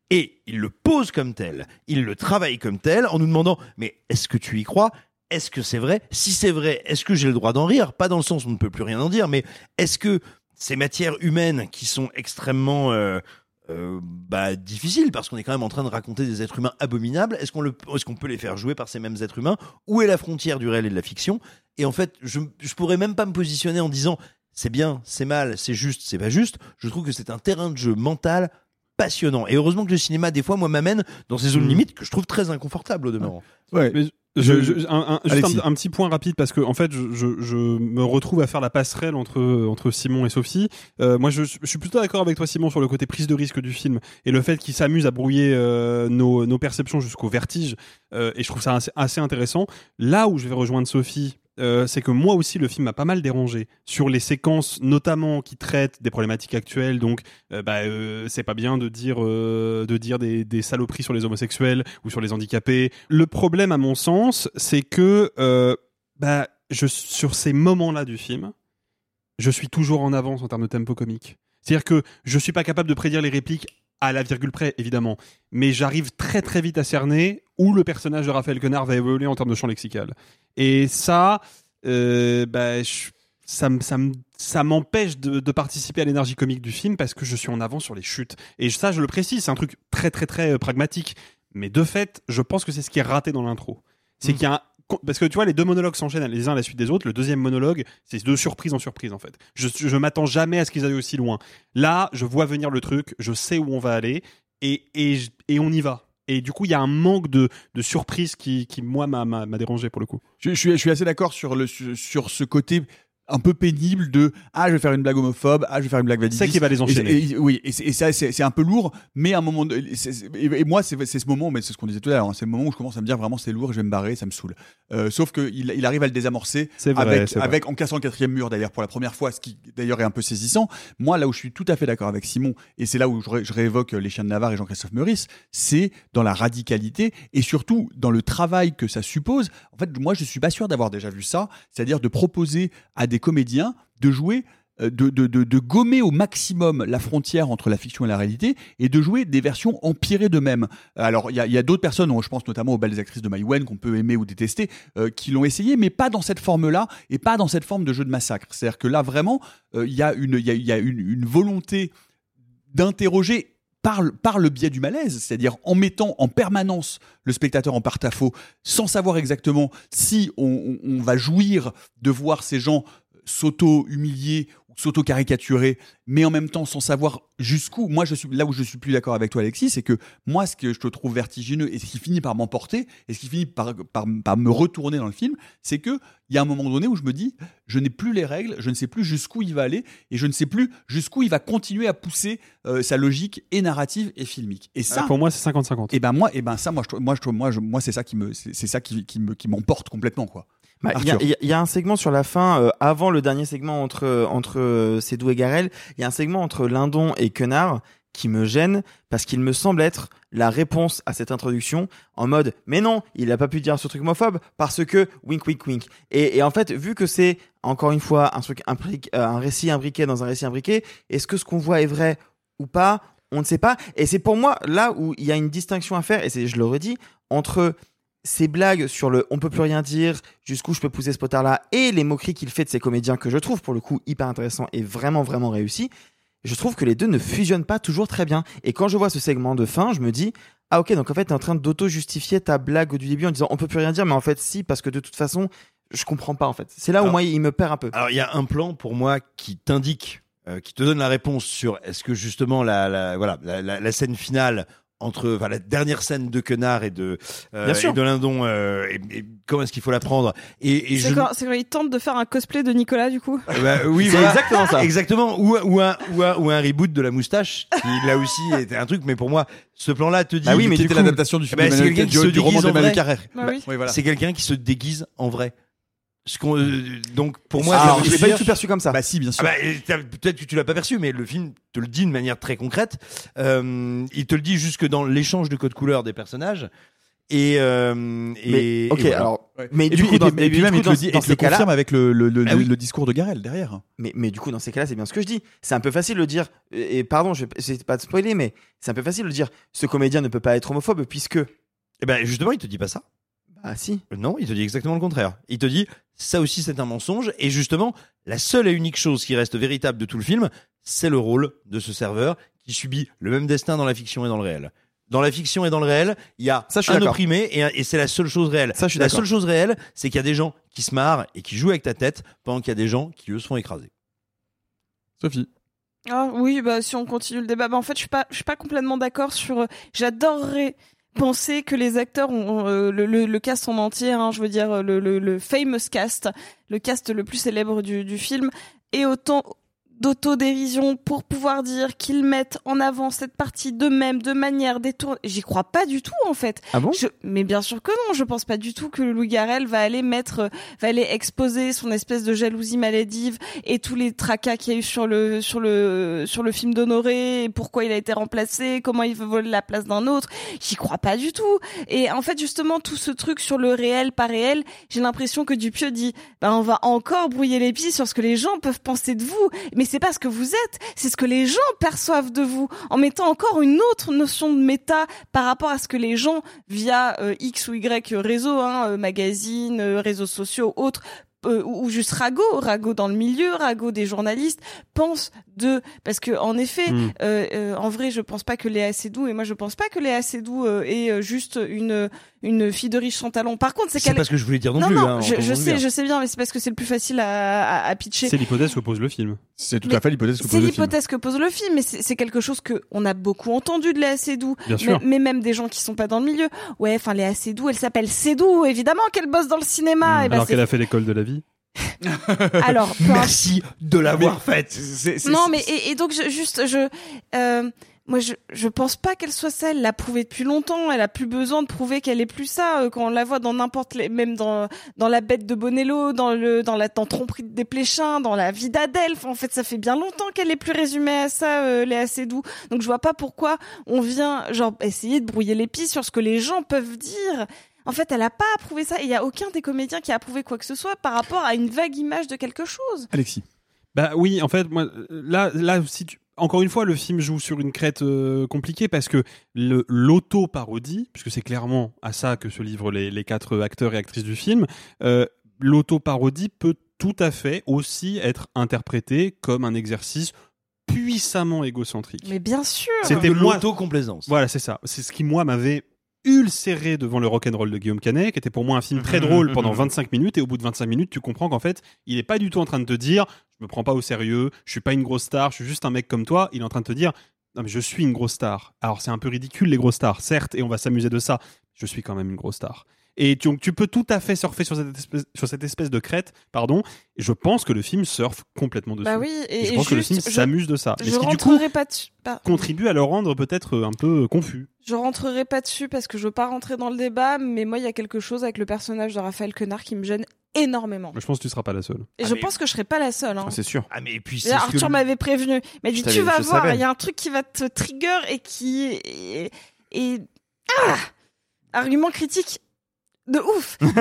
Speaker 10: Et il le pose comme tel, il le travaille comme tel, en nous demandant mais est-ce que tu y crois ? Est-ce que c'est vrai ? Si c'est vrai, est-ce que j'ai le droit d'en rire ? Pas dans le sens où on ne peut plus rien en dire, mais est-ce que ces matières humaines qui sont extrêmement euh, euh, bah, difficiles, parce qu'on est quand même en train de raconter des êtres humains abominables, est-ce qu'on, le, est-ce qu'on peut les faire jouer par ces mêmes êtres humains ? Où est la frontière du réel et de la fiction ? Et en fait, je ne pourrais même pas me positionner en disant c'est bien, c'est mal, c'est juste, c'est pas juste. Je trouve que c'est un terrain de jeu mental passionnant. Et heureusement que le cinéma, des fois, moi, m'amène dans ces zones limites que je trouve très inconfortables au demeurant.
Speaker 9: Ouais. Mais je, je, un, un, juste un, un petit point rapide parce que en fait, je, je, je me retrouve à faire la passerelle entre entre Simon et Sophie. Euh, moi, je, je suis plutôt d'accord avec toi, Simon, sur le côté prise de risque du film et le fait qu'il s'amuse à brouiller euh, nos, nos perceptions jusqu'au vertige. Euh, et je trouve ça assez, assez intéressant. Là où je vais rejoindre Sophie. Euh, c'est que moi aussi le film m'a pas mal dérangé sur les séquences notamment qui traitent des problématiques actuelles, donc euh, bah, euh, c'est pas bien de dire, euh, de dire des, des saloperies sur les homosexuels ou sur les handicapés. Le problème à mon sens c'est que euh, bah, je, sur ces moments-là du film je suis toujours en avance en termes de tempo comique, c'est-à-dire que je suis pas capable de prédire les répliques à la virgule près, évidemment. Mais j'arrive très très vite à cerner où le personnage de Raphaël Quenard va évoluer en termes de champ lexical. Et ça, euh, bah, je, ça, ça, ça m'empêche de, de participer à l'énergie comique du film parce que je suis en avance sur les chutes. Et ça, je le précise, c'est un truc très très très pragmatique. Mais de fait, je pense que c'est ce qui est raté dans l'intro. C'est mmh. qu'il y a un... Parce que tu vois, les deux monologues s'enchaînent les uns à la suite des autres. Le deuxième monologue, c'est de surprise en surprise en fait. Je, je m'attends jamais à ce qu'ils aillent aussi loin. Là, je vois venir le truc, je sais où on va aller et, et, et on y va. Et du coup, il y a un manque de, de surprise qui, qui moi, m'a, m'a, m'a dérangé pour le coup.
Speaker 8: Je, je, suis, je suis assez d'accord sur, le, sur, sur ce côté un peu pénible de ah je vais faire une blague homophobe, ah je vais faire une blague validiste.
Speaker 9: C'est ça qui va les enchaîner.
Speaker 8: Et, et, oui, et, c'est, et ça c'est, c'est un peu lourd, mais à un moment de, c'est, c'est, et, et moi c'est, c'est ce moment, mais c'est ce qu'on disait tout à l'heure, hein, c'est le moment où je commence à me dire vraiment c'est lourd, je vais me barrer, ça me saoule. Euh, sauf que il, il arrive à le désamorcer
Speaker 9: c'est vrai,
Speaker 8: avec
Speaker 9: c'est
Speaker 8: avec en cassant le quatrième mur d'ailleurs pour la première fois, ce qui d'ailleurs est un peu saisissant. Moi là où je suis tout à fait d'accord avec Simon, et c'est là où je, ré, je réévoque Les Chiens de Navarre et Jean-Christophe Meurice, c'est dans la radicalité et surtout dans le travail que ça suppose. En fait, moi je suis pas sûr d'avoir déjà vu ça, c'est-à-dire de proposer à des comédiens de jouer, de, de, de, de gommer au maximum la frontière entre la fiction et la réalité et de jouer des versions empirées d'eux-mêmes. Alors, il y a, y a d'autres personnes, je pense notamment aux belles actrices de Mai Wen qu'on peut aimer ou détester, euh, qui l'ont essayé, mais pas dans cette forme-là et pas dans cette forme de jeu de massacre. C'est-à-dire que là, vraiment, il euh, y a, une, y a, y a une, une volonté d'interroger Par le, par le biais du malaise, c'est-à-dire en mettant en permanence le spectateur en porte-à-faux, sans savoir exactement si on, on, on va jouir de voir ces gens s'auto-humilier ou s'auto-caricaturer, mais en même temps sans savoir jusqu'où. Moi, je suis là où je suis plus d'accord avec toi, Alexis, c'est que moi, ce que je te trouve vertigineux et ce qui finit par m'emporter et ce qui finit par, par, par me retourner dans le film, c'est que il y a un moment donné où je me dis, je n'ai plus les règles, je ne sais plus jusqu'où il va aller et je ne sais plus jusqu'où il va continuer à pousser euh, sa logique et narrative et filmique. Et ça,
Speaker 9: euh, pour moi, c'est cinquante cinquante.
Speaker 8: Et ben moi, et ben ça, moi, je, moi, je, moi, je, moi, c'est ça qui me, c'est, c'est ça qui, qui me, qui m'emporte complètement, quoi.
Speaker 5: Il bah, y, y, y a un segment sur la fin, euh, avant le dernier segment entre entre euh, Seydoux et Garrel, il y a un segment entre Lindon et Quenard qui me gêne parce qu'il me semble être la réponse à cette introduction en mode mais non, il a pas pu dire ce truc homophobe parce que wink wink wink. Et, et en fait, vu que c'est encore une fois un truc imbriqué, euh, un récit imbriqué dans un récit imbriqué, est-ce que ce qu'on voit est vrai ou pas ? On ne sait pas. Et c'est pour moi là où il y a une distinction à faire, et c'est, je le redis, entre ces blagues sur le on peut plus rien dire, jusqu'où je peux pousser ce potard-là, et les moqueries qu'il fait de ces comédiens que je trouve pour le coup hyper intéressants et vraiment vraiment réussis, je trouve que les deux ne fusionnent pas toujours très bien. Et quand je vois ce segment de fin, je me dis ah ok, donc en fait t'es en train d'auto-justifier ta blague du début en disant on peut plus rien dire, mais en fait si, parce que de toute façon je comprends pas en fait. C'est là où alors, moi il me perd un peu.
Speaker 10: Alors il y a un plan pour moi qui t'indique, euh, qui te donne la réponse sur est-ce que justement la, la voilà la, la, la scène finale entre enfin, la dernière scène de Quenard et de euh, et de Lindon euh, et, et comment est-ce qu'il faut la prendre et, et
Speaker 11: c'est,
Speaker 10: je...
Speaker 11: quand, c'est quand il tente de faire un cosplay de Nicolas du coup.
Speaker 10: Euh, bah, oui, c'est voilà. exactement ça. Exactement, ou, ou un ou un ou un reboot de la moustache qui là aussi était un truc, mais pour moi ce plan-là te dit
Speaker 8: ah oui, mais c'était l'adaptation du film
Speaker 10: bah,
Speaker 8: de
Speaker 10: c'est quelqu'un qui se déguise en vrai.
Speaker 11: Bah, oui.
Speaker 10: Oui, voilà. C'est quelqu'un qui se déguise en vrai. Ce qu'on, euh, donc pour moi,
Speaker 5: ah, je l'ai pas du tout perçu comme ça.
Speaker 8: Bah si, bien sûr.
Speaker 10: Ah bah, peut-être que tu l'as pas perçu, mais le film te le dit de manière très concrète. Euh, il te le dit jusque dans l'échange de codes couleurs des personnages. Et, euh, et
Speaker 5: mais, ok,
Speaker 10: et voilà.
Speaker 5: alors,
Speaker 8: Ouais.
Speaker 5: mais
Speaker 8: et
Speaker 5: du
Speaker 8: puis,
Speaker 5: coup,
Speaker 8: et
Speaker 5: dans,
Speaker 8: puis, et puis
Speaker 5: du
Speaker 8: même
Speaker 5: coup,
Speaker 8: il te
Speaker 5: dans,
Speaker 8: le dit,
Speaker 5: dans
Speaker 8: et te
Speaker 5: ces
Speaker 8: le
Speaker 5: cas-là,
Speaker 8: confirme avec le, le, le,
Speaker 10: Ah oui.
Speaker 8: le discours de Garel derrière.
Speaker 5: mais, mais du coup, dans ces cas-là, c'est bien ce que je dis. C'est un peu facile de le dire. Et et pardon, je c'est pas de spoiler, mais c'est un peu facile de le dire. Ce comédien ne peut pas être homophobe puisque.
Speaker 10: Eh ben justement, il te dit pas ça.
Speaker 5: Ah si.
Speaker 10: Non, il te dit exactement le contraire. Il te dit ça aussi c'est un mensonge et justement la seule et unique chose qui reste véritable de tout le film, c'est le rôle de ce serveur qui subit le même destin dans la fiction et dans le réel. Dans la fiction et dans le réel, il y a
Speaker 5: Ça, je suis
Speaker 10: un
Speaker 5: d'accord.
Speaker 10: opprimé et, un- et c'est la seule chose réelle.
Speaker 5: Ça, je suis
Speaker 10: la
Speaker 5: d'accord.
Speaker 10: seule chose réelle, c'est qu'il y a des gens qui se marrent et qui jouent avec ta tête pendant qu'il y a des gens qui eux se font écraser.
Speaker 8: Sophie.
Speaker 11: Ah oui, bah si on continue le débat, bah en fait je suis pas, je suis pas complètement d'accord sur. euh, J'adorerais penser que les acteurs ont euh, le, le, le cast en entier, hein, je veux dire le, le, le famous cast, le cast le plus célèbre du, du film, et autant d'autodérision pour pouvoir dire qu'ils mettent en avant cette partie d'eux-mêmes de manière détournée. J'y crois pas du tout en fait.
Speaker 5: Ah bon
Speaker 11: Je, mais bien sûr que non, je pense pas du tout que Louis Garrel va aller mettre, euh, va aller exposer son espèce de jalousie maladive et tous les tracas qu'il y a eu sur le, sur le, sur le film d'Honoré, et pourquoi il a été remplacé, comment il veut voler la place d'un autre. J'y crois pas du tout. Et en fait, justement, tout ce truc sur le réel, pas réel, j'ai l'impression que Dupieux dit, ben, on va encore brouiller les pistes sur ce que les gens peuvent penser de vous. Mais c'est pas ce que vous êtes, c'est ce que les gens perçoivent de vous, en mettant encore une autre notion de méta par rapport à ce que les gens, via euh, X ou Y réseaux, hein, euh, magazines, euh, réseaux sociaux, autres, euh, ou, ou juste Rago, Rago dans le milieu, Rago des journalistes, pensent de... Parce que en effet,
Speaker 9: Mm.
Speaker 11: euh, euh, en vrai, je pense pas que Léa Seydoux, et moi je pense pas que Léa Seydoux euh, est euh, juste une, une fille de riche sans talent. Par contre, c'est
Speaker 10: C'est
Speaker 11: qu'elle...
Speaker 10: pas ce que je voulais dire non,
Speaker 11: non,
Speaker 10: plus.
Speaker 11: non,
Speaker 10: hein,
Speaker 11: je, je
Speaker 10: entendons-nous
Speaker 11: sais,
Speaker 10: bien.
Speaker 11: je sais bien, mais c'est parce que c'est le plus facile à, à, à pitcher.
Speaker 9: C'est l'hypothèse que pose le film.
Speaker 8: C'est tout
Speaker 11: Mais
Speaker 8: à fait l'hypothèse que
Speaker 11: C'est
Speaker 8: pose le film.
Speaker 11: l'hypothèse que pose le film, mais c'est c'est quelque chose que on a beaucoup entendu de Léa Seydoux,
Speaker 9: Bien
Speaker 11: mais,
Speaker 9: sûr.
Speaker 11: mais même des gens qui sont pas dans le milieu. Ouais, enfin Léa Seydoux, elle s'appelle Seydoux, évidemment qu'elle bosse dans le cinéma. Et ben,
Speaker 9: Alors
Speaker 11: c'est-
Speaker 9: qu'elle a fait l'école de la vie.
Speaker 11: Alors, peu
Speaker 10: Merci de l'avoir faite.
Speaker 11: Non, mais et, et donc je, juste je euh, moi je je pense pas qu'elle soit ça. Elle l'a prouvé depuis longtemps. Elle a plus besoin de prouver qu'elle est plus ça. Euh, quand on la voit dans n'importe les, même dans dans La Bête de Bonello, dans le dans la dans Tromperie de Desplechin, dans La Vie d'Adèle. Enfin, en fait, ça fait bien longtemps qu'elle est plus résumée à ça, euh, Léa Seydoux. Donc je vois pas pourquoi on vient genre essayer de brouiller les pistes sur ce que les gens peuvent dire. En fait, elle a pas approuvé ça. Il y a aucun des comédiens qui a approuvé quoi que ce soit par rapport à une vague image de quelque chose.
Speaker 8: Alexis.
Speaker 9: Bah oui, en fait, moi, là, là, si tu... encore une fois, le film joue sur une crête euh, compliquée parce que le, l'auto-parodie, puisque c'est clairement à ça que se livrent les, les quatre acteurs et actrices du film, euh, l'auto-parodie peut tout à fait aussi être interprétée comme un exercice puissamment égocentrique.
Speaker 11: Mais bien sûr.
Speaker 9: C'était
Speaker 10: de
Speaker 9: moi.
Speaker 10: l'autocomplaisance.
Speaker 9: Voilà, c'est ça. C'est ce qui, moi, m'avait ulcéré devant le rock'n'roll de Guillaume Canet, qui était pour moi un film très drôle pendant vingt-cinq minutes, et au bout de vingt-cinq minutes, tu comprends qu'en fait, il est pas du tout en train de te dire, je me prends pas au sérieux, je suis pas une grosse star, je suis juste un mec comme toi. Il est en train de te dire, non mais je suis une grosse star. Alors c'est un peu ridicule les grosses stars, certes, et on va s'amuser de ça. Je suis quand même une grosse star. Et tu, tu peux tout à fait surfer sur cette espèce, sur cette espèce de crête, pardon. Et je pense que le film surfe complètement dessus.
Speaker 11: Bah oui, et,
Speaker 9: je
Speaker 11: et
Speaker 9: pense que le
Speaker 11: juste,
Speaker 9: film
Speaker 11: je-
Speaker 9: s'amuse de ça.
Speaker 11: Je
Speaker 9: Mais ce qui du coup
Speaker 11: rentrerai pas dessus. pas-
Speaker 9: contribue à le rendre peut-être un peu confus.
Speaker 11: Je rentrerai pas dessus parce que je veux pas rentrer dans le débat, mais moi il y a quelque chose avec le personnage de Raphaël Quenard qui me gêne énormément.
Speaker 9: Mais je pense que tu seras pas la seule.
Speaker 11: Et
Speaker 10: Ah,
Speaker 11: je
Speaker 10: mais-
Speaker 11: pense que je serai pas la seule. Hein.
Speaker 5: C'est sûr.
Speaker 10: Ah mais et puis
Speaker 11: Et
Speaker 10: c'est ce
Speaker 11: Arthur
Speaker 10: que-
Speaker 11: m'avait prévenu. Il m'a dit
Speaker 5: Je
Speaker 11: tu
Speaker 5: savais-
Speaker 11: vas
Speaker 5: je
Speaker 11: voir,
Speaker 5: savais.
Speaker 11: il y a un truc qui va te trigger et qui et, et... ah argument critique de ouf.
Speaker 10: non,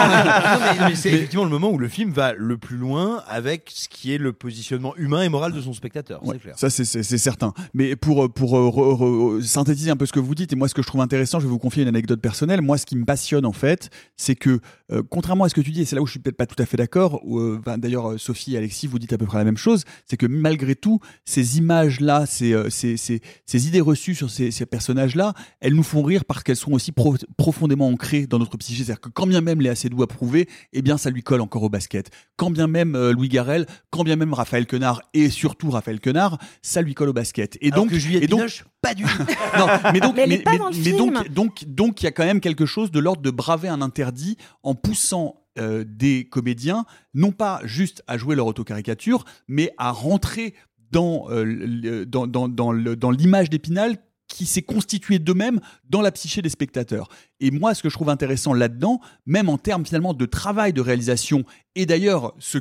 Speaker 10: mais, mais c'est effectivement le moment où le film va le plus loin avec ce qui est le positionnement humain et moral de son spectateur.
Speaker 8: Ouais,
Speaker 10: c'est clair.
Speaker 8: ça c'est, c'est, c'est certain. Mais pour, pour euh, re- re- synthétiser un peu ce que vous dites, et moi ce que je trouve intéressant, je vais vous confier une anecdote personnelle. Moi ce qui me passionne en fait, c'est que euh, contrairement à ce que tu dis, et c'est là où je suis peut-être pas tout à fait d'accord, où, euh, ben, d'ailleurs euh, Sophie et Alexis vous dites à peu près la même chose, c'est que malgré tout, ces images-là, ces, euh, ces, ces, ces idées reçues sur ces, ces personnages-là, elles nous font rire parce qu'elles sont aussi pro- profondément ancrées dans notre psyché. C'est-à-dire que quand bien même Léa Seydoux a prouvé, eh bien ça lui colle encore au basket. Quand bien même euh, Louis Garrel, quand bien même Raphaël Quenard, et surtout Raphaël Quenard, ça lui colle au basket. Et
Speaker 10: Alors
Speaker 8: donc,
Speaker 10: que Juliette
Speaker 8: et donc,
Speaker 10: Binoche, pas du tout.
Speaker 8: non, mais donc,
Speaker 11: Mais elle est pas dans le
Speaker 8: mais
Speaker 11: film.
Speaker 8: donc, donc, donc, il y a quand même quelque chose de l'ordre de braver un interdit en poussant euh, des comédiens, non pas juste à jouer leur autocaricature, mais à rentrer dans, euh, le- dans, dans, dans, le- dans l'image d'Épinal qui s'est constituée d'eux-mêmes dans la psyché des spectateurs. Et moi, ce que je trouve intéressant là-dedans, même en termes finalement de travail de réalisation, et d'ailleurs, ce que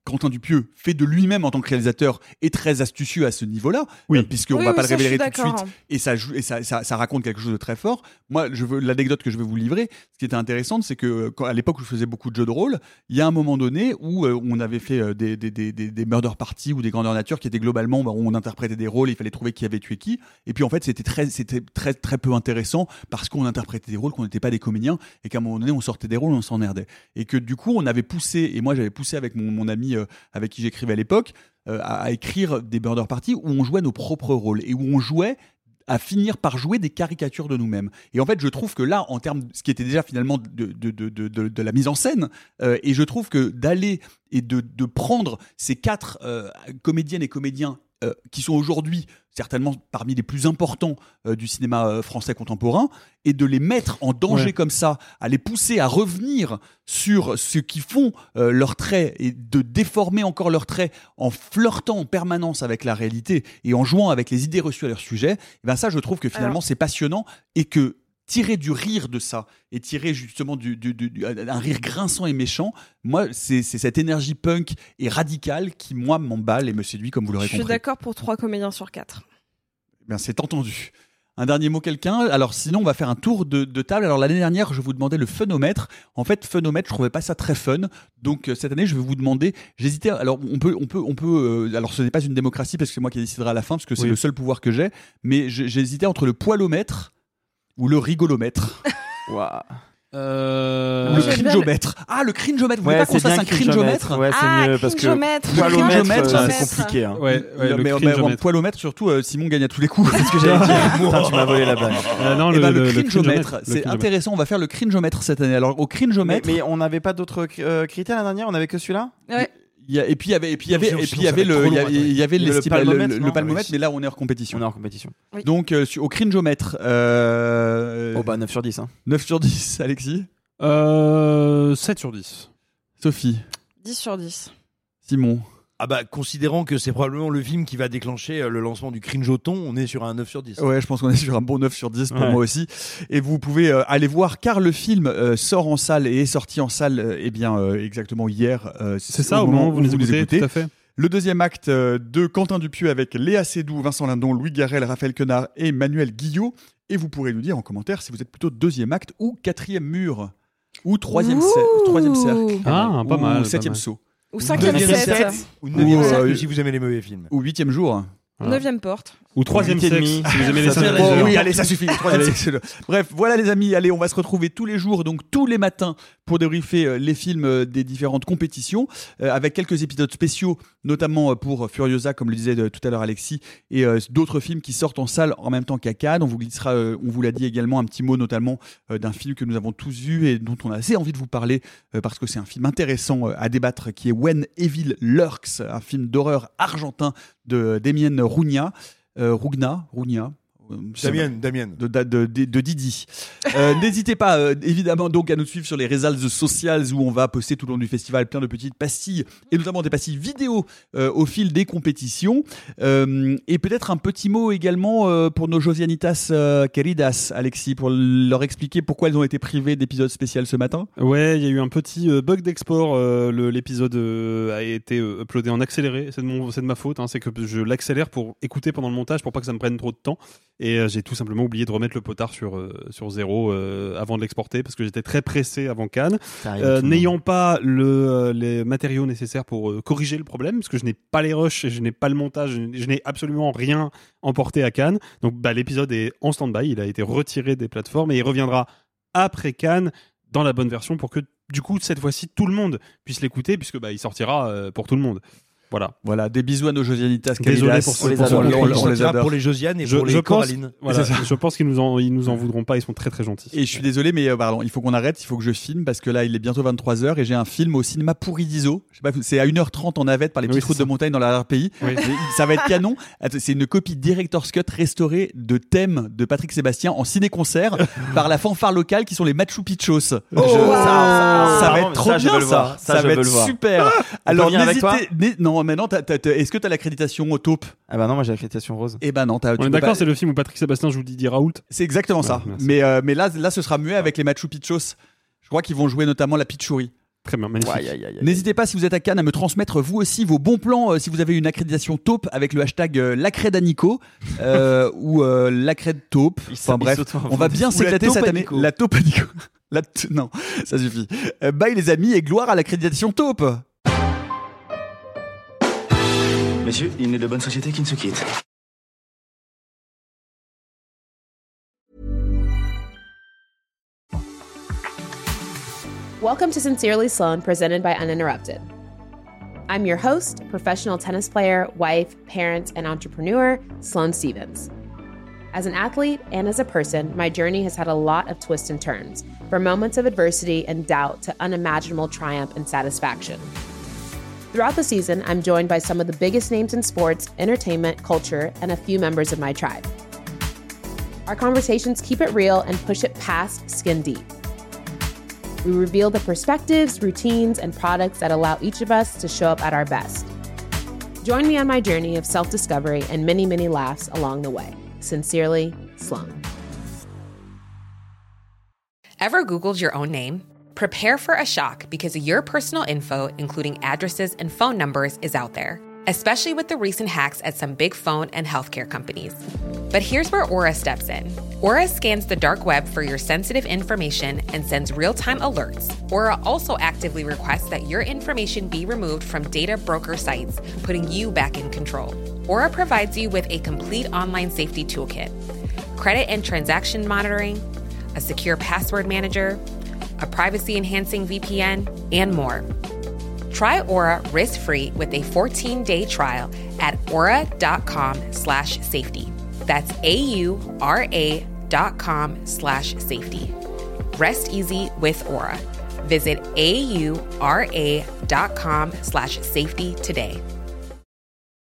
Speaker 8: Quentin Dupieux fait de lui-même en tant que réalisateur est très astucieux à ce niveau-là,
Speaker 9: oui.
Speaker 8: euh, puisqu'on
Speaker 11: oui,
Speaker 8: va
Speaker 11: oui,
Speaker 8: pas le
Speaker 11: ça,
Speaker 8: révéler
Speaker 11: je
Speaker 8: tout
Speaker 11: suis
Speaker 8: de suite,
Speaker 11: d'accord.
Speaker 8: et ça joue, et ça, ça, ça raconte quelque chose de très fort. Moi, je veux l'anecdote que je vais vous livrer. Ce qui était intéressant, c'est que quand, à l'époque où je faisais beaucoup de jeux de rôle, il y a un moment donné où euh, on avait fait euh, des, des, des, des, des murder parties ou des grandeur nature qui étaient globalement, bah, on interprétait des rôles, il fallait trouver qui avait tué qui, et puis en fait c'était très, c'était très, très peu intéressant parce qu'on interprétait des rôles, qu'on n'était pas des comédiens, et qu'à un moment donné on sortait des rôles, on s'emmerdait, et que du coup on avait poussé, et moi j'avais poussé avec mon, mon ami euh, avec qui j'écrivais à l'époque, euh, à, à écrire des murder parties où on jouait nos propres rôles et où on jouait à finir par jouer des caricatures de nous-mêmes. Et en fait, je trouve que là, en termes, ce qui était déjà finalement de, de, de, de, de, de la mise en scène, euh, et je trouve que d'aller et de, de prendre ces quatre euh, comédiennes et comédiens euh, qui sont aujourd'hui certainement parmi les plus importants euh, du cinéma euh, français contemporain, et de les mettre en danger ouais. comme ça, à les pousser à revenir sur ce qui font euh, leurs traits, et de déformer encore leurs traits en flirtant en permanence avec la réalité et en jouant avec les idées reçues à leur sujet, et ben ça, je trouve que finalement, Alors... c'est passionnant, et que tirer du rire de ça et tirer justement du, du, du, du, un rire grinçant et méchant, moi, c'est, c'est cette énergie punk et radicale qui, moi, m'emballe et me séduit, comme vous l'aurez compris.
Speaker 11: Je suis d'accord pour trois comédiens sur quatre.
Speaker 8: Bien, c'est entendu. Un dernier mot, quelqu'un? Alors, sinon, on va faire un tour de, de table. Alors, l'année dernière, je vous demandais le funomètre. En fait, funomètre, je trouvais pas ça très fun. Donc, euh, cette année, je vais vous demander. J'hésitais. Alors, on peut, on peut, on peut. Euh, alors, ce n'est pas une démocratie parce que c'est moi qui déciderai à la fin, parce que c'est oui. le seul pouvoir que j'ai. Mais j'ai hésité entre le poilomètre ou le rigolomètre.
Speaker 5: Waouh.
Speaker 8: Euh... Le cringeomètre. Le... Ah, le cringeomètre. Vous
Speaker 5: ouais,
Speaker 8: voulez pas qu'on fasse un cringeomètre?
Speaker 5: Ouais, c'est
Speaker 11: ah,
Speaker 5: mieux parce que
Speaker 11: poilomètre,
Speaker 5: euh, c'est compliqué. Hein.
Speaker 9: Ouais, ouais,
Speaker 8: le,
Speaker 9: le
Speaker 8: mais, mais poilomètre, surtout, euh, Simon gagne à tous les coups.
Speaker 5: C'est ce que j'allais dire. Putain, tu m'as volé la balle.
Speaker 9: Euh, non,
Speaker 8: le,
Speaker 9: ben,
Speaker 8: le,
Speaker 9: le,
Speaker 8: le
Speaker 9: cringeomètre,
Speaker 8: c'est intéressant. On va faire le cringeomètre cette année. Alors, au cringeomètre.
Speaker 5: Mais, mais on n'avait pas d'autres euh, critères l'année dernière. On avait que celui-là.
Speaker 11: Ouais.
Speaker 8: Il y a, et puis il y avait et puis il y avait et puis il y avait le il y avait, il y avait
Speaker 5: le,
Speaker 8: le
Speaker 5: palmomètre,
Speaker 8: le,
Speaker 5: non,
Speaker 8: le palmomètre
Speaker 5: oui.
Speaker 8: mais là on est hors compétition.
Speaker 5: On est hors compétition.
Speaker 11: Oui.
Speaker 8: Donc euh, au cringeomètre euh,
Speaker 5: oh bah neuf sur dix hein.
Speaker 8: neuf sur dix Alexis.
Speaker 9: Euh, sept sur dix.
Speaker 8: Sophie.
Speaker 11: dix sur dix.
Speaker 8: Simon.
Speaker 10: Ah bah, considérant que c'est probablement le film qui va déclencher le lancement du cringeoton, on est sur un neuf sur dix.
Speaker 8: Ouais, je pense qu'on est sur un bon neuf sur dix pour
Speaker 5: ouais.
Speaker 8: moi aussi. Et vous pouvez euh, aller voir, car le film euh, sort en salle et est sorti en salle, euh, eh bien, euh, exactement hier. Euh,
Speaker 9: c'est ça, au moment où vous, vous les écoutez, écoutez. Tout à fait.
Speaker 8: Le deuxième acte euh, de Quentin Dupieux avec Léa Seydoux, Vincent Lindon, Louis Garrel, Raphaël Quenard et Manuel Guillot. Et vous pourrez nous dire en commentaire si vous êtes plutôt deuxième acte ou quatrième mur. Ou troisième, cer- troisième cercle.
Speaker 9: Ah, pas
Speaker 8: ou
Speaker 9: mal.
Speaker 8: Ou septième saut.
Speaker 11: Ou cinquième set.
Speaker 10: Ou neuvième
Speaker 8: euh,
Speaker 10: cercle si vous aimez les mauvais films.
Speaker 8: Ou huitième jour.
Speaker 11: Neuvième porte.
Speaker 9: Ou troisième sexe, si vous aimez les
Speaker 8: ça, oh, oui, allez, ça suffit. Troisième sexe. Bref, voilà les amis, allez, on va se retrouver tous les jours, donc tous les matins, pour débriefer euh, les films euh, des différentes compétitions, euh, avec quelques épisodes spéciaux, notamment euh, pour Furiosa, comme le disait de, tout à l'heure Alexis, et euh, d'autres films qui sortent en salle en même temps qu'à Cannes. On vous glissera, euh, on vous l'a dit également, un petit mot notamment euh, d'un film que nous avons tous vu et dont on a assez envie de vous parler, euh, parce que c'est un film intéressant euh, à débattre, qui est When Evil Lurks, un film d'horreur argentin de Damien Rugna. Euh, Rugna, Rugna, euh,
Speaker 10: Damien, Damien.
Speaker 8: De, de, de, de Didi. Euh, n'hésitez pas, euh, évidemment, donc à nous suivre sur les réseaux sociaux où on va poster tout le long du festival plein de petites pastilles, et notamment des pastilles vidéo euh, au fil des compétitions. Euh, et peut-être un petit mot également euh, pour nos Josianitas euh, queridas, Alexis, pour leur expliquer pourquoi elles ont été privées d'épisode spécial ce matin.
Speaker 9: Ouais, il y a eu un petit euh, bug d'export. Euh, le, l'épisode euh, a été euh, uploadé en accéléré. C'est de, mon, c'est de ma faute. Hein, c'est que je l'accélère pour écouter pendant le montage pour pas que ça me prenne trop de temps. Et euh, j'ai tout simplement oublié de remettre le potard sur, euh, sur zéro euh, avant de l'exporter parce que j'étais très pressé avant Cannes. Euh, n'ayant pas le, euh, les matériaux nécessaires pour euh, corriger le problème, parce que je n'ai pas les rushs et je n'ai pas le montage, je, je n'ai absolument rien emporté à Cannes. Donc bah, l'épisode est en stand-by, il a été retiré des plateformes et il reviendra après Cannes dans la bonne version pour que du coup cette fois-ci tout le monde puisse l'écouter puisque bah, il sortira euh, pour tout le monde. Voilà.
Speaker 8: Voilà, des bisous à nos Josianitas.
Speaker 9: Désolé pour
Speaker 10: on les adore. On les adore. Pour les Josiane et
Speaker 9: je,
Speaker 10: pour les
Speaker 9: je pense,
Speaker 10: Coralines.
Speaker 9: Voilà, je pense qu'ils nous en, ils nous en voudront pas, ils sont très très gentils.
Speaker 8: Et je suis désolé, mais euh, pardon, il faut qu'on arrête, il faut que je filme parce que là, il est bientôt vingt-trois heures et j'ai un film au cinéma Pourridiso. Je sais pas, c'est à une heure trente en navette par les petites oui, routes ça. de montagne dans l'arrière-pays. Oui. Ça va être canon. C'est une copie Director's Cut restaurée de thèmes de Patrick Sébastien en ciné-concert par la fanfare locale qui sont les Machu Picchus.
Speaker 5: Oh, je, wow. ça, ça,
Speaker 8: ça va être trop
Speaker 5: ça,
Speaker 8: bien, ça. Ça, ça va être super. Alors, n'hésitez. Non, maintenant, t'as, t'as, est-ce que t'as l'accréditation au taupe?
Speaker 5: Ah bah non, moi j'ai l'accréditation rose.
Speaker 8: Eh ben non, t'as.
Speaker 9: On est d'accord, pas... c'est le film où Patrick Sébastien joue Didier Raoult.
Speaker 8: C'est exactement ouais, ça.
Speaker 9: Merci.
Speaker 8: Mais euh, mais là là ce sera muet avec les Machu Picchus. Je crois qu'ils vont jouer notamment la Pichouri.
Speaker 9: Très bien, magnifique.
Speaker 5: Ouais, aïe, aïe, aïe.
Speaker 8: N'hésitez pas, si vous êtes à Cannes, à me transmettre vous aussi vos bons plans. Euh, si vous avez une accréditation taupe avec le hashtag euh, lacrédanico euh, ou euh, lacrède taupe. Enfin bref, on va bien s'éclater cette année. La taupe à Nico. La t- non, ça suffit. Euh, bye les amis et gloire à l'accréditation taupe.
Speaker 16: Messieurs, il n'est de bonne société qui ne se quitte.
Speaker 15: Welcome to Sincerely Sloan, presented by Uninterrupted. I'm your host, professional tennis player, wife, parent, and entrepreneur, Sloane Stevens. As an athlete and as a person, my journey has had a lot of twists and turns, from moments of adversity and doubt to unimaginable triumph and satisfaction. Throughout the season, I'm joined by some of the biggest names in sports, entertainment, culture, and a few members of my tribe. Our conversations keep it real and push it past skin deep. We reveal the perspectives, routines, and products that allow each of us to show up at our best. Join me on my journey of self-discovery and many, many laughs along the way. Sincerely, Sloane.
Speaker 17: Ever Googled your own name? Prepare for a shock because your personal info, including addresses and phone numbers, is out there, especially with the recent hacks at some big phone and healthcare companies. But here's where Aura steps in. Aura scans the dark web for your sensitive information and sends real-time alerts. Aura also actively requests that your information be removed from data broker sites, putting you back in control. Aura provides you with a complete online safety toolkit, credit and transaction monitoring, a secure password manager, a privacy-enhancing V P N, and more. Try Aura risk-free with a fourteen-day trial at aura.com slash safety. That's A-U-R-A dot com slash safety. Rest easy with Aura. Visit A-U-R-A dot com slash safety today.